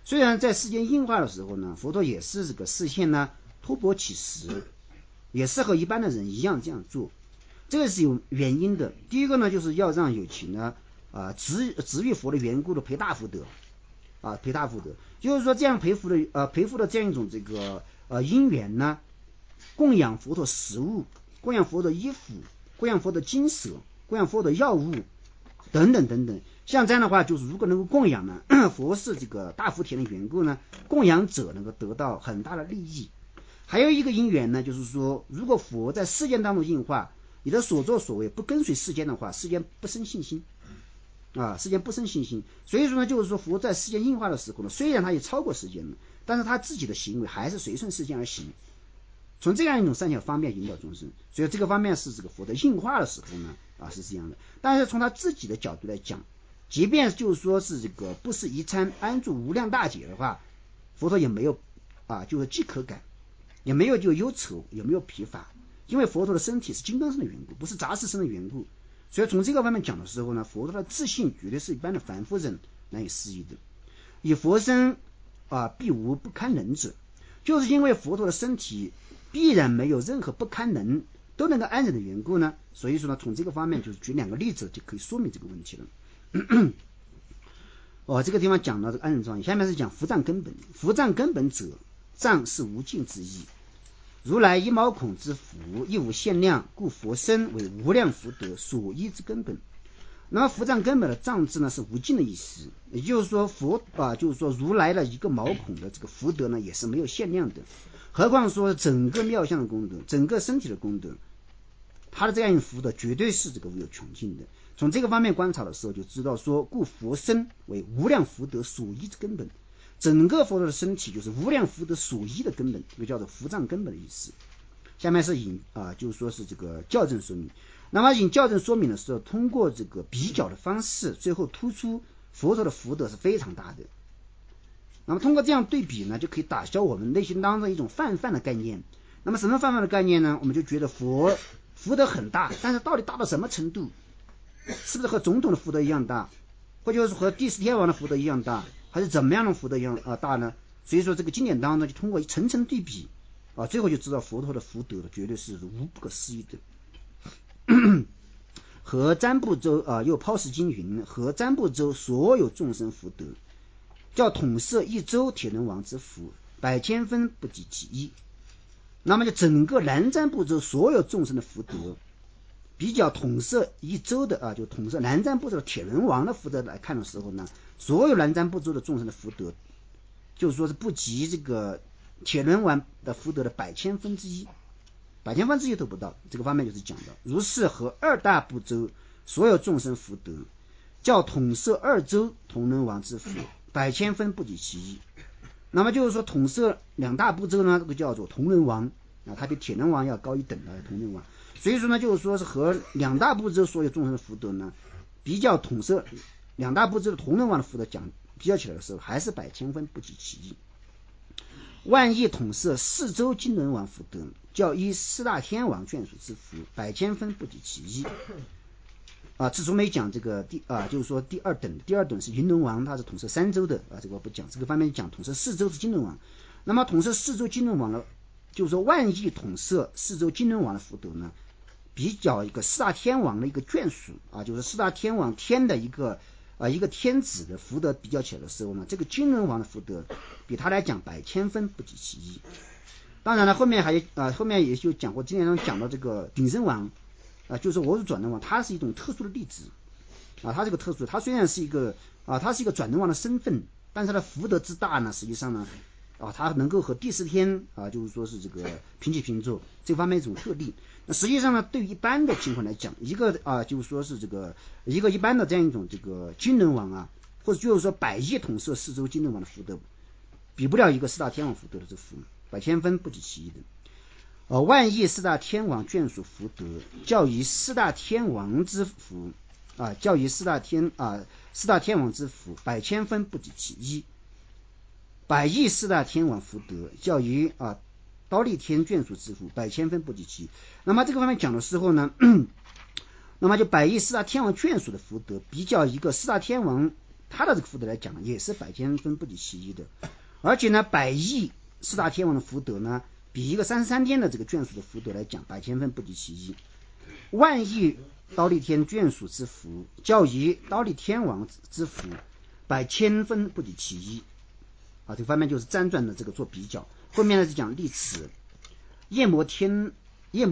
虽然在世间应化的时候呢，佛陀也是这个示现呢托钵乞食，也是和一般的人一样这样做，这个是有原因的。第一个呢，就是要让有情呢执于佛的缘故的培大福德培大福德，就是说这样培福的这样一种这个因缘呢，供养佛陀食物，供养佛的衣服，供养佛的金舍，供养佛的药物等等等等。像这样的话，就是如果能够供养呢，佛是这个大福田的缘故呢，供养者能够得到很大的利益。还有一个因缘呢，就是说如果佛在世间当中应化，你的所作所为不跟随世间的话，世间不生信心世间不生信心。所以说呢，就是说佛在世间应化的时候呢，虽然他也超过世间了，但是他自己的行为还是随顺世间而行，从这样一种善巧方面引导众生。所以这个方面是这个佛的应化的时候呢是这样的。但是从他自己的角度来讲，即便就是说是这个不是一餐安住无量大劫的话，佛陀也没有就是饥渴感，也没有就忧愁，也没有疲乏，因为佛陀的身体是金刚身的缘故，不是杂食身的缘故。所以从这个方面讲的时候呢，佛陀的自信绝对是一般的凡夫人难以思议的。以佛身必无不堪能者，就是因为佛陀的身体必然没有任何不堪能，都能够安忍的缘故呢。所以说呢，从这个方面就是举两个例子就可以说明这个问题了。这个地方讲到这个安忍庄严，下面是讲伏藏根本。伏藏根本者，藏是无尽之意，如来一毛孔之福，亦无限量，故佛身为无量福德所依之根本。那么伏藏根本的藏字呢，是无尽的意思，也就是说佛就是说如来的一个毛孔的这个福德呢，也是没有限量的。何况说整个妙相的功德，整个身体的功德，他的这样一个福德绝对是这个无有穷尽的。从这个方面观察的时候，就知道说，故佛身为无量福德所依之根本。整个佛陀的身体就是无量福德所依的根本，这个叫做伏藏根本的意思。下面是引就是说是这个校正说明。那么引校正说明的时候，通过这个比较的方式，最后突出佛陀的福德是非常大的。那么通过这样对比呢，就可以打消我们内心当中一种泛泛的概念。那么什么泛泛的概念呢？我们就觉得佛福德很大，但是到底大到什么程度？是不是和总统的福德一样大，或者是和第四天王的福德一样大，还是怎么样的福德一样大呢？所以说这个经典当中就通过层层对比最后就知道佛陀的福德绝对是无不可思议的。和占卜周又抛石经云，和占卜周所有众生福德，叫统摄一周铁轮王之福，百千分不及其一。那么就整个南瞻部洲所有众生的福德，比较统摄一周的就统摄南瞻部洲的铁轮王的福德来看的时候呢，所有南瞻部洲的众生的福德，就是说是不及这个铁轮王的福德的百千分之一，百千分之一都不到。这个方面就是讲的，如是和二大部洲所有众生福德，叫统摄二周同轮王之福，百千分不及其一。那么就是说统摄两大部洲呢，这个叫做同轮王它比铁轮王要高一等的同轮王。所以说呢，就是说是和两大部洲所有众生的福德呢，比较统摄两大部洲的同轮王的福德讲比较起来的时候，还是百千分不及其一。万亿统摄四周金轮王福德，较依四大天王眷属之福，百千分不及其一。自从没讲这个就是说第二等是云轮王，他是统摄三周的这个我不讲，这个方面讲统摄四周是金轮王。那么统摄四周金轮王呢，就是说万亿统摄四周金轮王的福德呢，比较一个四大天王的一个眷属就是四大天王天的一个天子的福德比较起来的时候呢，这个金轮王的福德比他来讲百千分不及其一。当然了，后面也就讲过，今天讲到这个顶身王就是我是转轮王，它是一种特殊的例子它这个特殊，它虽然是一个它是一个转轮王的身份，但是它的福德之大呢，实际上呢它能够和第四天就是说是这个平起平坐，这方面一种特例。那实际上呢，对于一般的情况来讲，一个就是说是这个一个一般的这样一种这个金轮王或者就是说百亿统摄四周金轮王的福德，比不了一个四大天王福德的这福，百千分不及其一的。万亿四大天王眷属福德，较于四大天王之福较于四大天王之福，百千分不及其一。百亿四大天王福德，较于刀立天眷属之福，百千分不及其一。那么这个方面讲的时候呢，那么就百亿四大天王眷属的福德，比较一个四大天王他的这个福德来讲呢，也是百千分不及其一的。而且呢，百亿四大天王的福德呢，比一个33天的这个眷属的福德来讲，百千分不及其一。万亿忉利天眷属之福，较于忉利天王之福，百千分不及其一。这个方面就是辗转的这个做比较。后面呢是讲历此，夜摩天天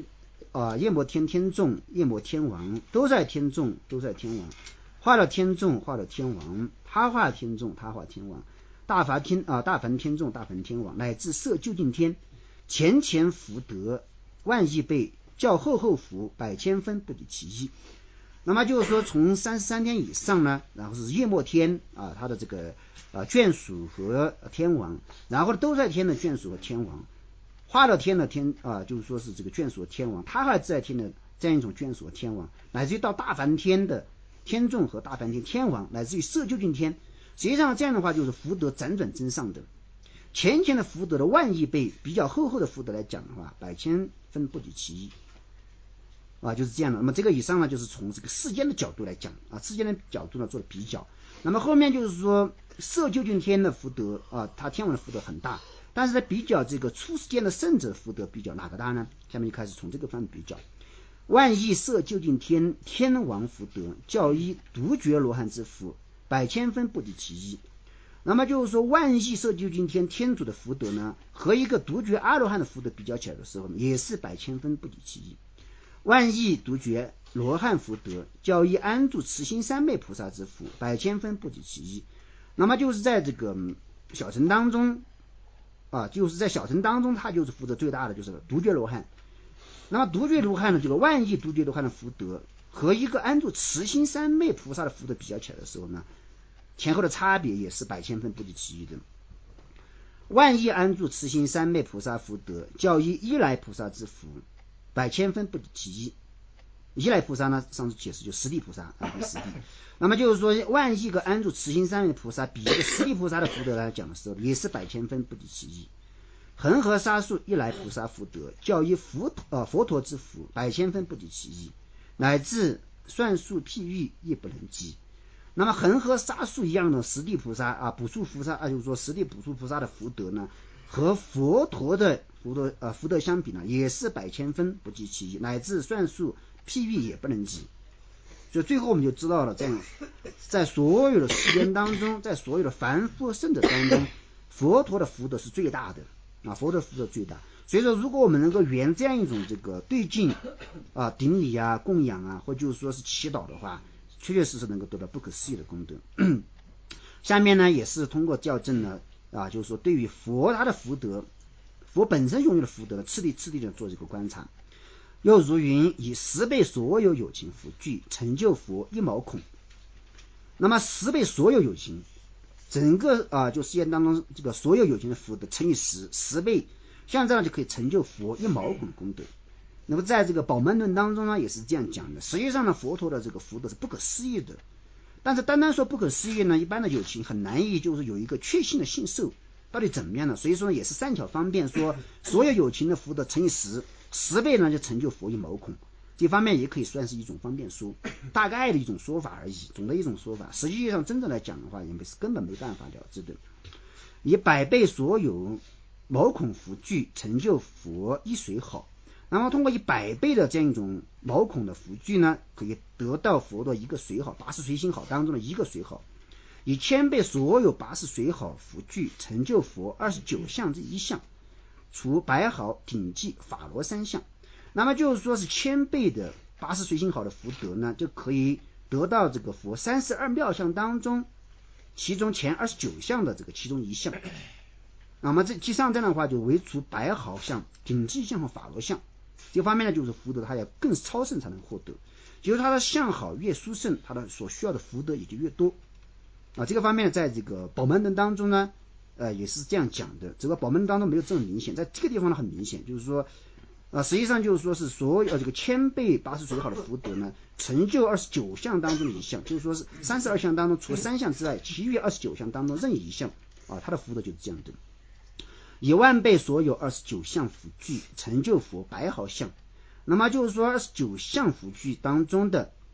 众、夜摩天王都在天众，都在天王，化了天众，化了天王，他化天众，他化天王，大梵天众，大梵天王，乃至摄究竟天，前前福德万亿倍，较后后福百千分不及其一。那么就是说，从33天以上呢，然后是夜摩天他的这个眷属和天王，然后都在天的眷属和天王，化了天的天就是说是这个眷属和天王，他还在天的这样一种眷属和天王，乃至于到大梵天的天众和大梵天天王，乃至于摄究竟天，实际上这样的话就是福德辗转增上的。前的福德的万亿倍，比较后的福德来讲的话，百千分不及其一。就是这样的。那么这个以上呢，就是从这个世间的角度来讲世间的角度呢做了比较。那么后面就是说，摄究竟天的福德他天王的福德很大，但是在比较这个出世间的圣者福德，比较哪个大呢？下面就开始从这个方面比较。万亿摄究竟天天王福德，较一独觉罗汉之福，百千分不及其一。那么就是说，万亿摄究竟天天主的福德呢，和一个独觉阿罗汉的福德比较起来的时候，也是百千分不及其一。万亿独觉罗汉福德，较一安住慈心三昧菩萨之福，百千分不及其一。那么就是在这个小乘当中就是在小乘当中，他就是福德最大的就是独觉罗汉。那么独觉罗汉的这个万亿独觉罗汉的福德和一个安住慈心三昧菩萨的福德比较起来的时候呢，前后的差别也是百千分不及其一的。万亿安住慈心三昧菩萨福德，较一依来菩萨之福，百千分不及其一。依来菩萨呢，上次解释就十地菩萨十地。那么就是说，万亿个安住慈心三昧菩萨比一个十地菩萨的福德来讲的时候，也是百千分不及其一。恒河沙数依来菩萨福德，较一佛陀之福，百千分不及其一，乃至算数譬喻亦不能及。那么恒河沙数一样的十地菩萨补处菩萨就是说十地补处菩萨的福德呢，和佛陀的福德相比呢，也是百千分不及其一，乃至算数譬喻也不能及。所以最后我们就知道了，这样在所有的世间当中，在所有的凡夫圣者当中，佛陀的福德是最大的佛陀的福德最大。所以说，如果我们能够圆这样一种这个对境顶礼供养或就是说是祈祷的话，确确实实能够得到不可思议的功德。下面呢，也是通过校正呢就是说对于佛他的福德，佛本身拥有的福德呢，次第的做这个观察。又如云，以10倍所有有情福聚，成就佛一毛孔。那么10倍所有有情，整个就世界当中这个所有有情的福德乘以10倍，像这样就可以成就佛一毛孔的功德。那么在这个宝门论当中呢，也是这样讲的。实际上呢，佛陀的这个福德是不可思议的，但是单单说不可思议呢，一般的有情很难以就是有一个确信的信受，到底怎么样呢？所以说也是善巧方便说，所有有情的福德乘以10倍呢，就成就佛一毛孔。这方面也可以算是一种方便说，大概的一种说法而已，总的一种说法。实际上真正来讲的话，也是根本没办法了知的。以100倍所有毛孔福聚，成就佛一水好。然后通过100倍的这样一种毛孔的福聚呢，可以得到佛的一个水好，80随心好当中的一个水好。以1000倍所有80水好福聚，成就佛29相之一相，除白毫、顶髻、法罗3相。那么就是说是1000倍的80随心好的福德呢，就可以得到这个佛32妙相当中其中前29相的这个其中一项。那么这上这样的话，就唯除白毫相、顶髻相和法罗相。这方面呢，就是福德它要更超胜才能获得，就是它的相好越殊胜，它的所需要的福德也就越多这个方面在这个宝门论当中呢也是这样讲的。这个宝门论当中没有这么明显，在这个地方呢很明显，就是说实际上就是说是所有这个1000倍80随好的福德呢，成就29相当中的一项，就是说是32项当中除3项之外，其余29项当中任意一项它的福德就是这样的。以10000倍所有29相福聚，成就佛白毫相。那么就是说29相福聚当中的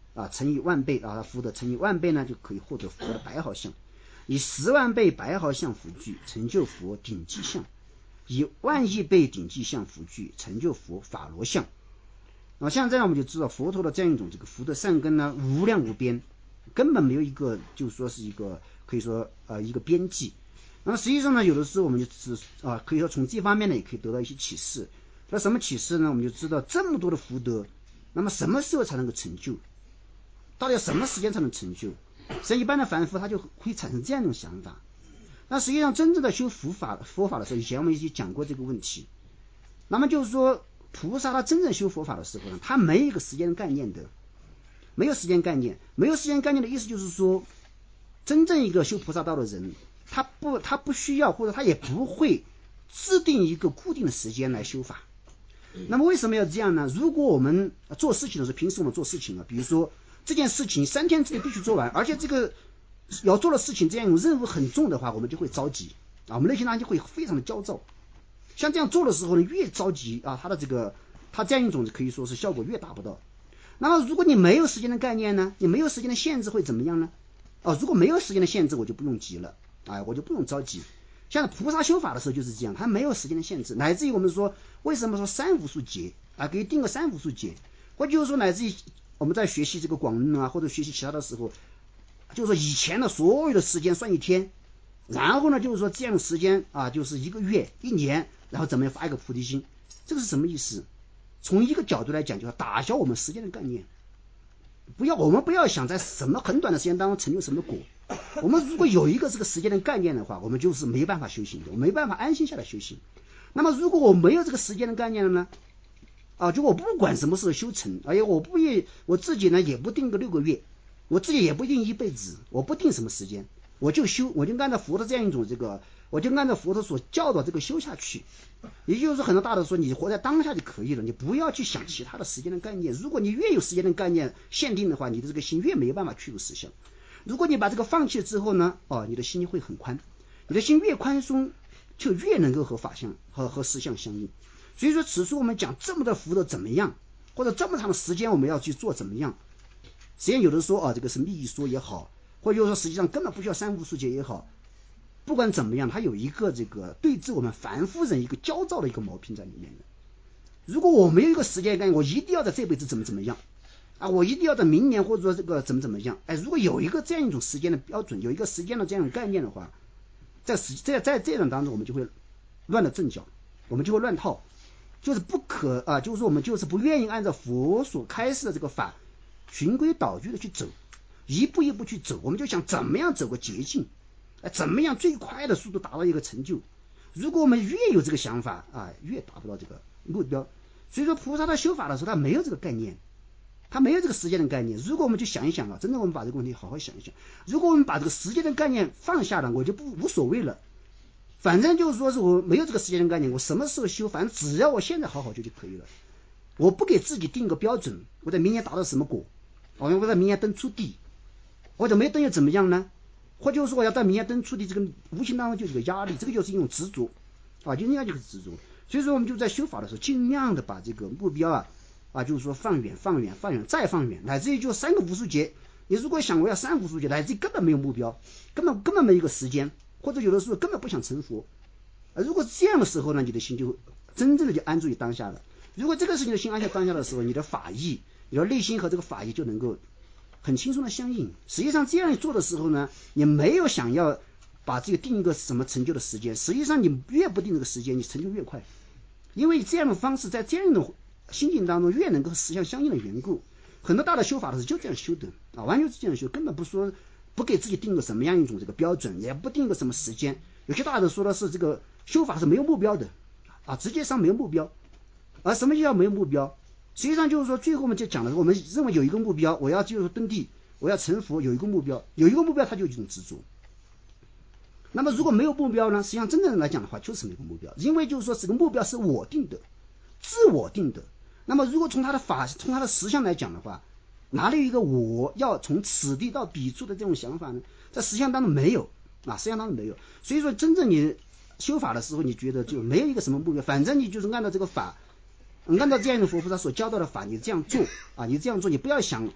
乘以万倍福德乘以万倍呢，就可以获得佛的白毫相。以10万倍白毫相福聚，成就佛顶际相；以10000亿倍顶际相福聚，成就佛法罗相。像这样我们就知道佛陀的这样一种这个福德善根呢，无量无边，根本没有一个就是说是一个可以说一个边际。那么实际上呢，有的时候我们就是可以说从这方面呢也可以得到一些启示。那什么启示呢？我们就知道这么多的福德，那么什么时候才能够成就？到底要什么时间才能成就？所以一般的凡夫他就会产生这样一种想法。那实际上真正的修佛法的时候，以前我们已经讲过这个问题。那么就是说菩萨他真正修佛法的时候呢，他没有一个时间概念的，没有时间概念。没有时间概念的意思就是说，真正一个修菩萨道的人，他不需要，或者他也不会制定一个固定的时间来修法。那么为什么要这样呢？如果我们做事情的时候，平时我们做事情比如说这件事情3天之内必须做完，而且这个要做的事情这样一种任务很重的话，我们就会着急我们内心当中就会非常的焦躁。像这样做的时候呢，越着急他这样一种可以说是效果越达不到。那么如果你没有时间的概念呢，你没有时间的限制会怎么样呢？如果没有时间的限制，我就不用急了我就不用着急。像菩萨修法的时候就是这样，他没有时间的限制，乃至于我们说为什么说3无数劫可以定个3无数劫，或就是说乃至于我们在学习这个广论或者学习其他的时候，就是说以前的所有的时间算1天，然后呢就是说这样的时间就是1个月1年，然后怎么样发一个菩提心。这个是什么意思？从一个角度来讲，就是打消我们时间的概念。我们不要想在什么很短的时间当中成就什么果。我们如果有一个这个时间的概念的话，我们就是没办法修行的，我没办法安心下来修行。那么如果我没有这个时间的概念了呢？就我不管什么时候修成，我自己呢也不定个6个月，我自己也不定1辈子，我不定什么时间，我就按照佛的这样一种我就按照佛陀所教导这个修下去。也就是说很多大德说你活在当下就可以了，你不要去想其他的时间的概念。如果你越有时间的概念限定的话，你的这个心越没有办法去入实相。如果你把这个放弃之后呢，你的心会很宽，你的心越宽松，就越能够和法相和实相相应。所以说此处我们讲这么的福德怎么样，或者这么长的时间我们要去做怎么样。实际上有的说这个是密意说也好，或者说实际上根本不需要3无数劫也好，不管怎么样，它有一个这个对治我们凡夫人一个焦躁的一个毛病在里面的。如果我没有一个时间概念，我一定要在这辈子怎么样我一定要在明年或者说这个怎么样如果有一个这样一种时间的标准，有一个时间的这样一种概念的话，在这种当中我们就会乱了阵脚，我们就会乱套，就是不可就是说我们就是不愿意按照佛所开示的这个法循规蹈矩的去走，一步一步去走，我们就想怎么样走个捷径怎么样最快的速度达到一个成就。如果我们越有这个想法越达不到这个目标。所以说菩萨在修法的时候他没有这个概念，他没有这个时间的概念。如果我们去想一想真的我们把这个问题好好想一想，如果我们把这个时间的概念放下了，我就无所谓了。反正就是说是我没有这个时间的概念，我什么时候修，反正只要我现在好好就可以了。我不给自己定个标准，我在明年达到什么果，我在明年登初地，或者没登又怎么样呢？或就是说我要在明年登初地，这个无形当中就是个压力，这个就是一种执着就应该就是执着。所以说我们就在修法的时候尽量的把这个目标就是说放远再放远，乃至于就3个无数劫。你如果想我要3无数劫，乃至于根本没有目标，根本没有一个时间，或者有的时候根本不想成佛如果这样的时候呢，你的心就真正的就安住于当下了。如果这个事情的心安在当下的时候，你的法意，你的内心和这个法意就能够很轻松的相应。实际上这样做的时候呢，你没有想要把这个定一个什么成就的时间，实际上你越不定这个时间，你成就越快。因为这样的方式在这样的心境当中越能够实相相应的缘故，很多大的修法的是就这样修的完全是这样修，根本不说不给自己定个什么样一种这个标准，也不定个什么时间。有些大的说的是这个修法是没有目标的直接上没有目标。而什么叫没有目标？实际上就是说最后我们就讲了，我们认为有一个目标，我要就是登地，我要成佛，有一个目标它就有一种执着。那么如果没有目标呢，实际上真正来讲的话就是没有目标，因为就是说这个目标是我定的，自我定的。那么如果从他的实相来讲的话，哪里有一个我要从此地到彼处的这种想法呢？在实相当中没有实相当中没有。所以说真正你修法的时候，你觉得就没有一个什么目标，反正你就是按照这个法，按照这样的佛菩萨所教导的法，你这样做你这样做，你不要想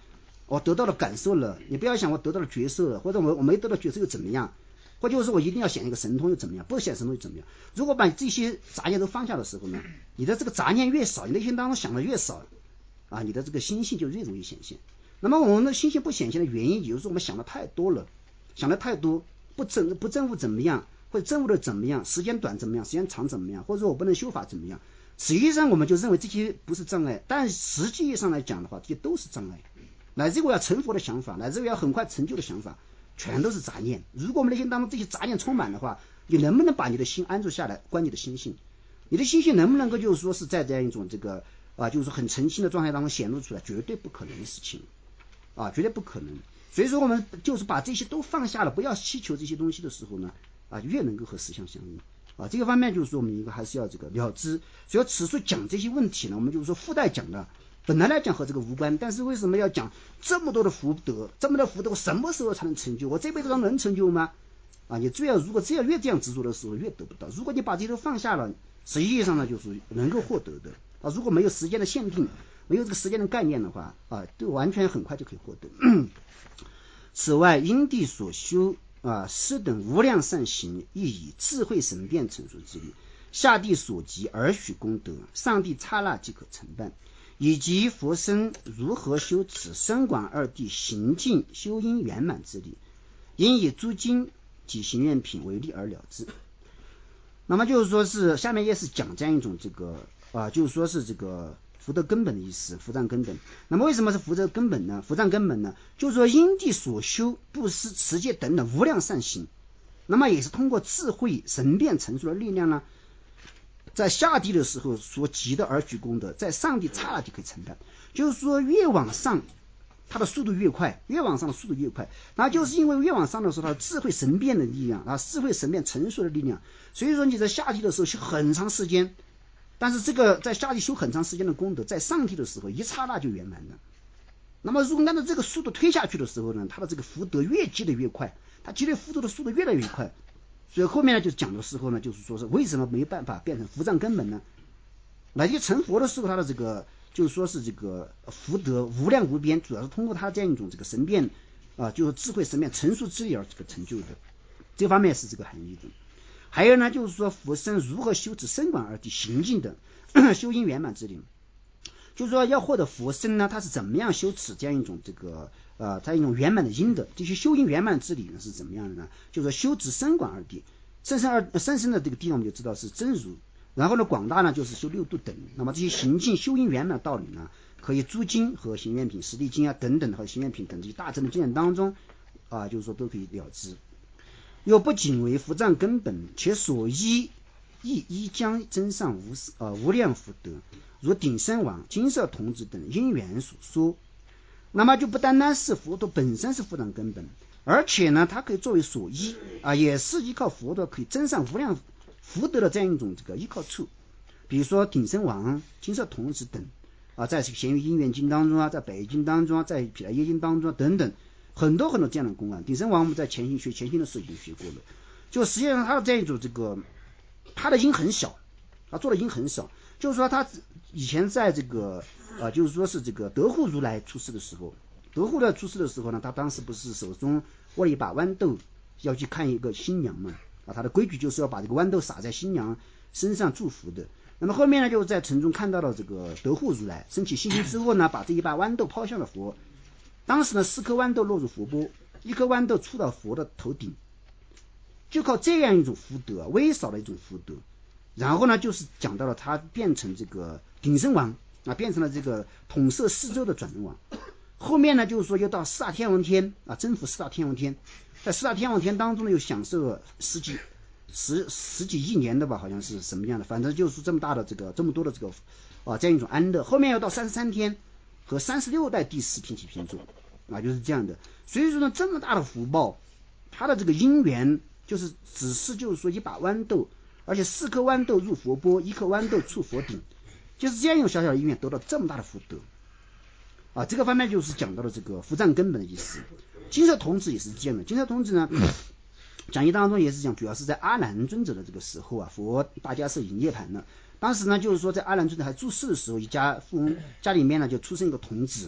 我得到了感受了，你不要想我得到了觉受了，或者我没得到觉受又怎么样，或者说我一定要显一个神通又怎么样，不显神通又怎么样。如果把这些杂念都放下的时候呢，你的这个杂念越少，你内心当中想的越少啊，你的这个心性就越容易显现。那么我们的心性不显现的原因，就是说我们想的太多了，想的太多，不证悟怎么样，或者证悟的怎么样，时间短怎么样，时间长怎么样，或者说我不能修法怎么样。实际上我们就认为这些不是障碍，但实际上来讲的话，这些都是障碍。乃至于我要成佛的想法，乃至于要很快成就的想法，全都是杂念。如果我们内心当中这些杂念充满的话，你能不能把你的心安住下来，观你的心性？你的心性能不能够就是说是在这样一种这个就是说很澄清的状态当中显露出来？绝对不可能的事情绝对不可能。所以说我们就是把这些都放下了，不要希求这些东西的时候呢越能够和实相相应这个方面就是说我们一个还是要这个了知。所以此处讲这些问题呢，我们就是说附带讲的。本来来讲和这个无关，但是为什么要讲这么多的福德？这么多福德，我什么时候才能成就？我这辈子上能成就吗？你最要如果只要越这样执着的时候，越得不到。如果你把这些都放下了，实际上呢，就是能够获得的如果没有时间的限定，没有这个时间的概念的话都完全很快就可以获得。此外，因地所修施等无量善行，亦以智慧神变成熟之力，下地所及而许功德，上地刹那即可成办。以及佛身如何修此深广二谛行尽修因圆满之理，应以诸经及行愿品为例而了之。那么就是说是下面也是讲这样一种这个就是说是这个福德根本的意思，福藏根本。那么为什么是福德根本呢？福藏根本呢，就是说因地所修布施持戒等等无量善行，那么也是通过智慧神变成熟的力量呢，在下地的时候所集的而举功德，在上地刹那就可以承担。就是说越往上它的速度越快，越往上的速度越快，那就是因为越往上的时候它的智慧神变的力量智慧神变成熟的力量，所以说你在下地的时候修很长时间，但是这个在下地修很长时间的功德，在上地的时候一刹那就圆满了。那么如果按照这个速度推下去的时候呢，它的这个福德越积得越快，它积累福德的速度越来越快。所以后面呢就讲的时候呢，就是说是为什么没办法变成福藏根本呢？那些成佛的时候，他的这个就是说是这个福德无量无边，主要是通过他这样一种这个神变就是智慧神变成熟之力而这个成就的，这方面是这个含义的。还有呢，就是说佛身如何修持深广二谛行尽的修因圆满之理，就是说要获得佛身呢，他是怎么样修持这样一种这个它一种圆满的因的，这些修因圆满之理呢是怎么样的呢？就是说修持深广二谛，深深的这个谛我们就知道是真如，然后呢广大呢就是修六度等。那么这些行尽修因圆满的道理呢，可以诸经和行愿品、实地经等等和行愿品等这些大乘的经典当中就是说都可以了知。又不仅为福藏根本，且所依亦将增上无量福德，如顶身王、金色童子等因缘所说。那么就不单单是佛陀本身是福藏根本，而且呢它可以作为所依也是依靠佛陀可以增上无量福德的这样一种这个依靠处。比如说顶身王、金色童子等在咸于因缘经当中在百业经当中在毗赖耶经当中等等很多很多这样的公案。顶身王我们在前行的时候已经学过了，就实际上他的这一种这个他的因很小，做的因很少，就是说他以前在这个就是说是这个德护如来出世的时候，呢，他当时不是手中握了一把豌豆要去看一个新娘嘛他的规矩就是要把这个豌豆撒在新娘身上祝福的。那么后面呢就在城中看到了这个德护如来，升起信心之后呢，把这一把豌豆抛向了佛。当时呢4颗豌豆落入佛钵，1颗豌豆触到佛的头顶，就靠这样一种福德微少的一种福德，然后呢就是讲到了他变成这个顶身王变成了这个统摄四周的转轮王。后面呢就是说又到四大天王天征服四大天王天，在四大天王天当中呢又享受了十几亿年的吧，好像是什么样的，反正就是这么大的这个这么多的这个这样一种安乐。后面要到33天和36代第4品起品座就是这样的。所以说呢这么大的福报，它的这个因缘就是只是就是说一把豌豆，而且4颗豌豆入佛钵，1颗豌豆触佛顶，就是这样一种小小的因缘得到这么大的福德这个方面就是讲到了这个福藏根本的意思。金色童子也是这样的，金色童子呢讲义当中也是讲，主要是在阿难尊者的这个时候佛大家是已经涅槃了。当时呢就是说在阿难尊者还住世的时候，一家富翁家里面呢就出生一个童子，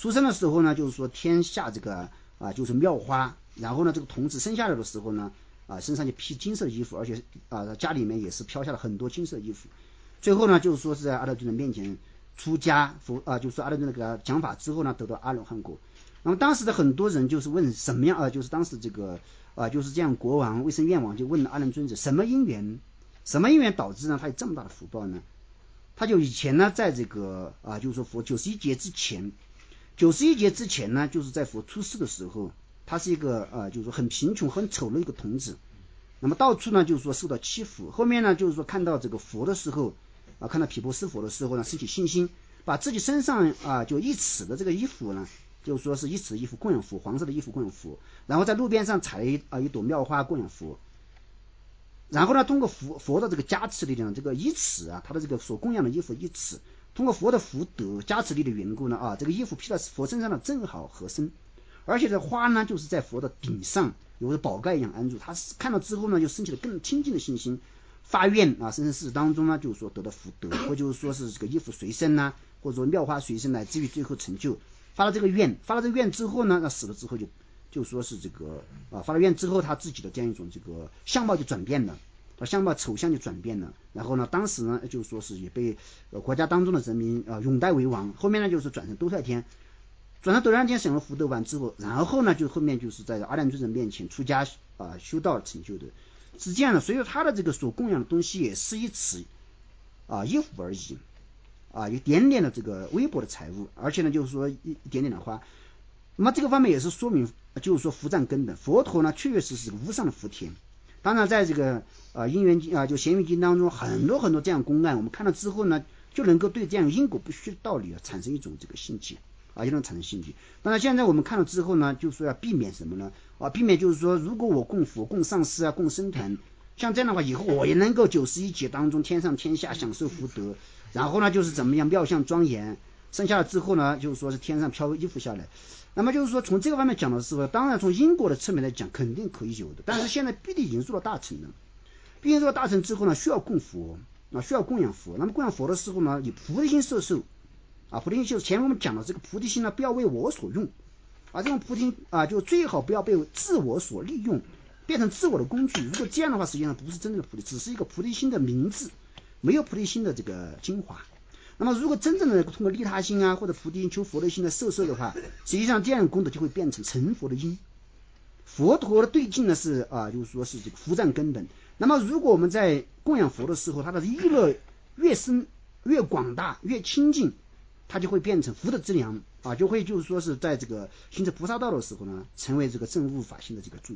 出生的时候呢，就是说天下这个就是妙花，然后呢这个童子生下来的时候呢身上就披金色的衣服，而且家里面也是飘下了很多金色的衣服。最后呢就是说是在阿赖尊者面前出家就是说阿赖尊者给他讲法之后呢得到阿罗汉果。那么当时的很多人就是问什么样就是当时这个就是这样国王卫生院王就问阿难尊者什么因缘导致呢他有这么大的福报呢？他就以前呢在这个就是说佛91劫之前呢，就是在佛出世的时候，他是一个就是说很贫穷很丑的一个童子，那么到处呢就是说受到欺负。后面呢就是说看到这个佛的时候看到毗婆尸佛的时候呢，升起信心，把自己身上就1尺的这个衣服呢，就是说是1尺的衣服供养佛，黄色的衣服供养佛，然后在路边上采了一朵妙花供养佛，然后呢通过佛的这个加持力量，这个1尺他的这个所供养的衣服1尺，通过佛的福德加持力的缘故呢这个衣服披到佛身上呢正好合身，而且这花呢就是在佛的顶上有宝盖一样安住。他看到之后呢就升起了更亲近的信心，发愿生生世世当中呢就是说得到福德，或就是说是这个衣服随身或者说妙花随身，乃至于最后成就。发了这个愿之后呢，死了之后就说是这个发了愿之后他自己的这样一种这个相貌就转变了，相貌丑相就转变了。然后呢当时呢就是说是也被国家当中的人民拥戴为王。后面呢就是转成兜率天享了福德完之后，然后呢就后面就是在阿难尊者面前出家修道成就的，是这样的。所以说他的这个所供养的东西也是1尺衣服而已一点点的这个微薄的财物，而且呢就是说一点点的花。那么这个方面也是说明就是说福占根本，佛陀呢确实是无上的福田。当然在这个因缘就咸鱼经当中很多很多这样公案，我们看了之后呢就能够对这样因果不虚的道理产生一种这个信解就能产生信解。当然现在我们看了之后呢就是说要避免什么呢避免就是说如果我供佛供上师供僧团，像这样的话以后我也能够91劫当中天上天下享受福德，然后呢就是怎么样妙相庄严，生下来之后呢就是说是天上飘衣服下来。那么就是说从这个方面讲的时候，当然从因果的侧面来讲肯定可以有的，但是现在必定已经入了大乘了，毕竟入了大乘之后呢需要供佛需要供养佛。那么供养佛的时候呢以菩提心摄受菩提心就是前面我们讲的这个菩提心呢不要为我所用这种菩提心就最好不要被自我所利用，变成自我的工具。如果这样的话实际上不是真正的菩提，只是一个菩提心的名字，没有菩提心的这个精华。那么如果真正的通过利他心或者菩提心求佛的心的摄受的话，实际上这样的功德就会变成成佛的因。佛陀的对境呢是就是说是这个福占根本。那么如果我们在供养佛的时候，他的意乐越深越广大越亲近，它就会变成福德之粮就会就是说是在这个行持菩萨道的时候呢成为这个正悟法性的这个助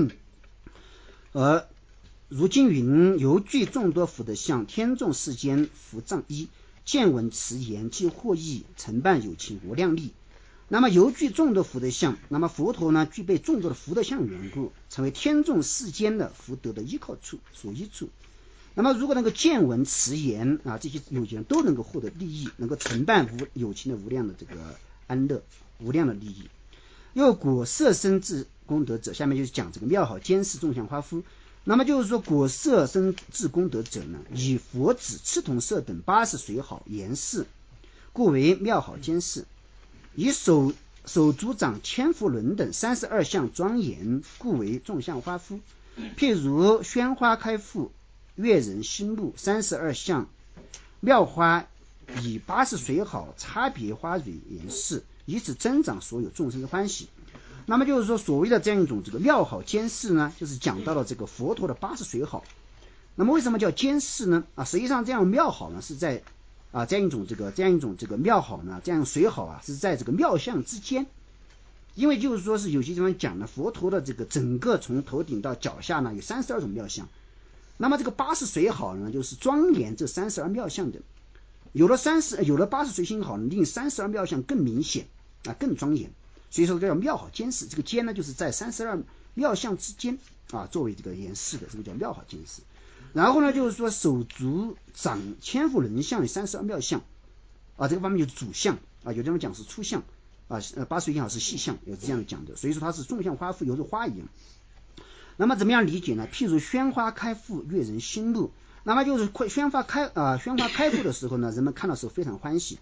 缘。如经云犹具众多福德相，天众世间福藏一，见闻持言即获益，承办有情无量力。那么犹具众多福德相，那么佛陀呢具备众多的福德相缘故，成为天众世间的福德的依靠处所依处。那么如果能够见闻持言这些有情人都能够获得利益，能够承办有情的无量的这个安乐，无量的利益。又果色身智功德者，下面就是讲这个妙好监视众相花夫。那么就是说果色身智功德者呢，以佛子赤铜色等80随好严饰，故为妙好监视；以手足掌千佛轮等32相庄严，故为众相花夫。譬如宣花开复，悦人心目，32相妙花，以80随好差别花蕊严饰，以此增长所有众生的欢喜。那么就是说所谓的这样一种这个妙好监视呢，就是讲到了这个佛陀的80随好。那么为什么叫监视呢实际上这样妙好呢是在这样一种这个妙好呢，这样随好是在这个妙相之间。因为就是说是有些地方讲了佛陀的这个整个从头顶到脚下呢有32种妙相，那么这个80随好呢就是庄严这32妙相的，有了80随心好，令32妙相更明显更庄严，所以说叫妙好监视。这个监呢就是在32妙相之间作为这个演示的，这个叫妙好监视。然后呢就是说手足掌千佛轮相有32妙相这个方面就是主相有的人讲是粗相80随心好是细相，有这样的讲的。所以说它是众相花复，犹如花一样。那么怎么样理解呢？譬如宣花开复，悦人心目。那么就是宣花开复的时候呢，人们看到时候非常欢喜。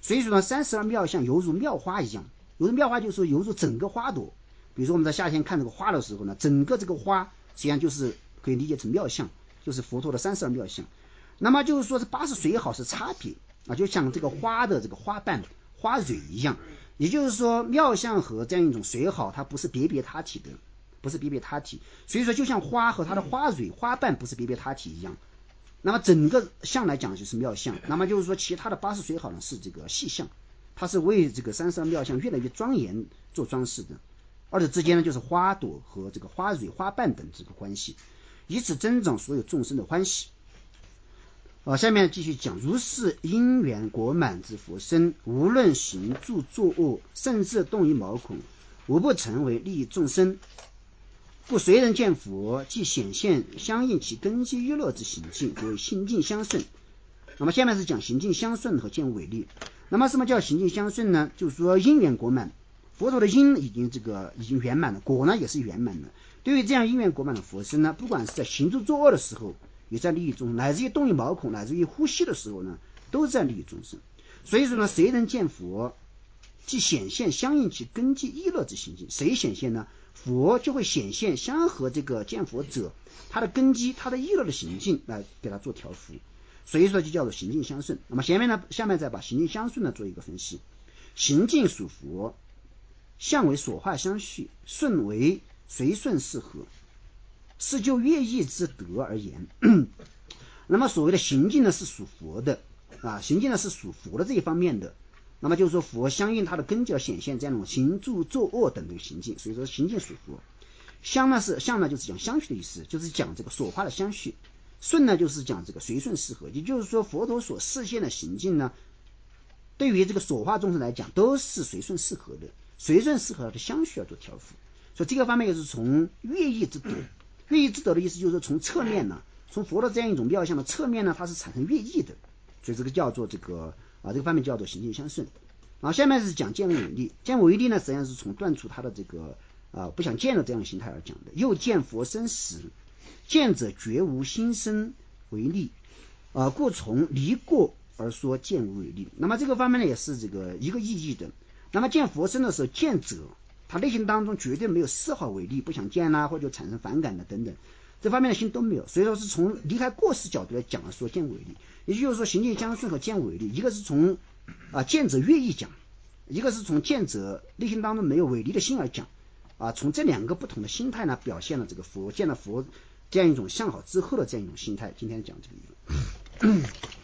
所以说呢，32妙相犹如妙花一样，犹如妙花就是说犹如整个花朵。比如说我们在夏天看这个花的时候呢，整个这个花实际上就是可以理解成妙相，就是佛陀的32妙相。那么就是说这80随好是差别啊，就像这个花的这个花瓣、花蕊一样。也就是说，妙相和这样一种随好，它不是别他体的，不是别他体。所以说，就像花和它的花蕊、花瓣不是别他体一样。那么整个相来讲就是妙相。那么就是说，其他的80随好呢是这个细相，它是为这个32妙相越来越庄严做装饰的。二者之间呢，就是花朵和这个花蕊、花瓣等这个关系，以此增长所有众生的欢喜。下面继续讲，如是因缘果满之佛身，无论行住坐卧，甚至动于毛孔，无不成为利益众生。故随人见佛，即显现相应其根基娱乐之行径，为行径相顺。那么下面是讲行径相顺和见为利。那么什么叫行径相顺呢？就是说因缘果满，佛陀的因已经圆满了，果呢也是圆满的。对于这样因缘果满的佛身呢，不管是在行住坐卧的时候，也在利益众生，乃至于动于毛孔，乃至于呼吸的时候呢，都在利益众生。所以说呢，谁能见佛，即显现相应其根基娱乐之行径。谁显现呢？佛就会显现相和这个见佛者他的根基、他的娱乐的行径来给他做调伏。所以说就叫做行径相顺。那么下面再把行径相顺呢做一个分析。行径属佛，相为所化相续，顺为随顺适合，是就乐意之德而言。那么所谓的行径呢是属佛的啊，行径呢是属佛的这一方面的。那么就是说佛相应它的根基而显现这样一种行住坐卧等的行径，所以说行径属佛。相呢就是讲相续的意思，就是讲这个所化的相续。顺呢就是讲这个随顺适合，也就是说佛陀所示现的行径呢，对于这个所化众生来讲都是随顺适合的，随顺适合的相续而做调伏。所以这个方面也是从乐意之德，乐意之德的意思就是说从侧面呢，从佛的这样一种妙相的侧面呢，它是产生乐意的，所以这个叫做这个方面叫做行径相顺。然后下面是讲见为利，见为利呢实际上是从断除他的这个不想见的这样的心态而讲的。又见佛身时，见者绝无心生为利，故从离过而说见为利。那么这个方面呢也是这个一个意义的。那么见佛身的时候，见者他内心当中绝对没有丝毫为利，不想见或者产生反感的等等，这方面的心都没有。所以说是从离开过失角度来讲说见为利，也就是说行径相顺和见为利，一个是从见者乐意讲，一个是从见者内心当中没有违离的心而讲从这两个不同的心态呢，表现了这个佛见了佛这样一种向好之后的这样一种心态。今天讲这个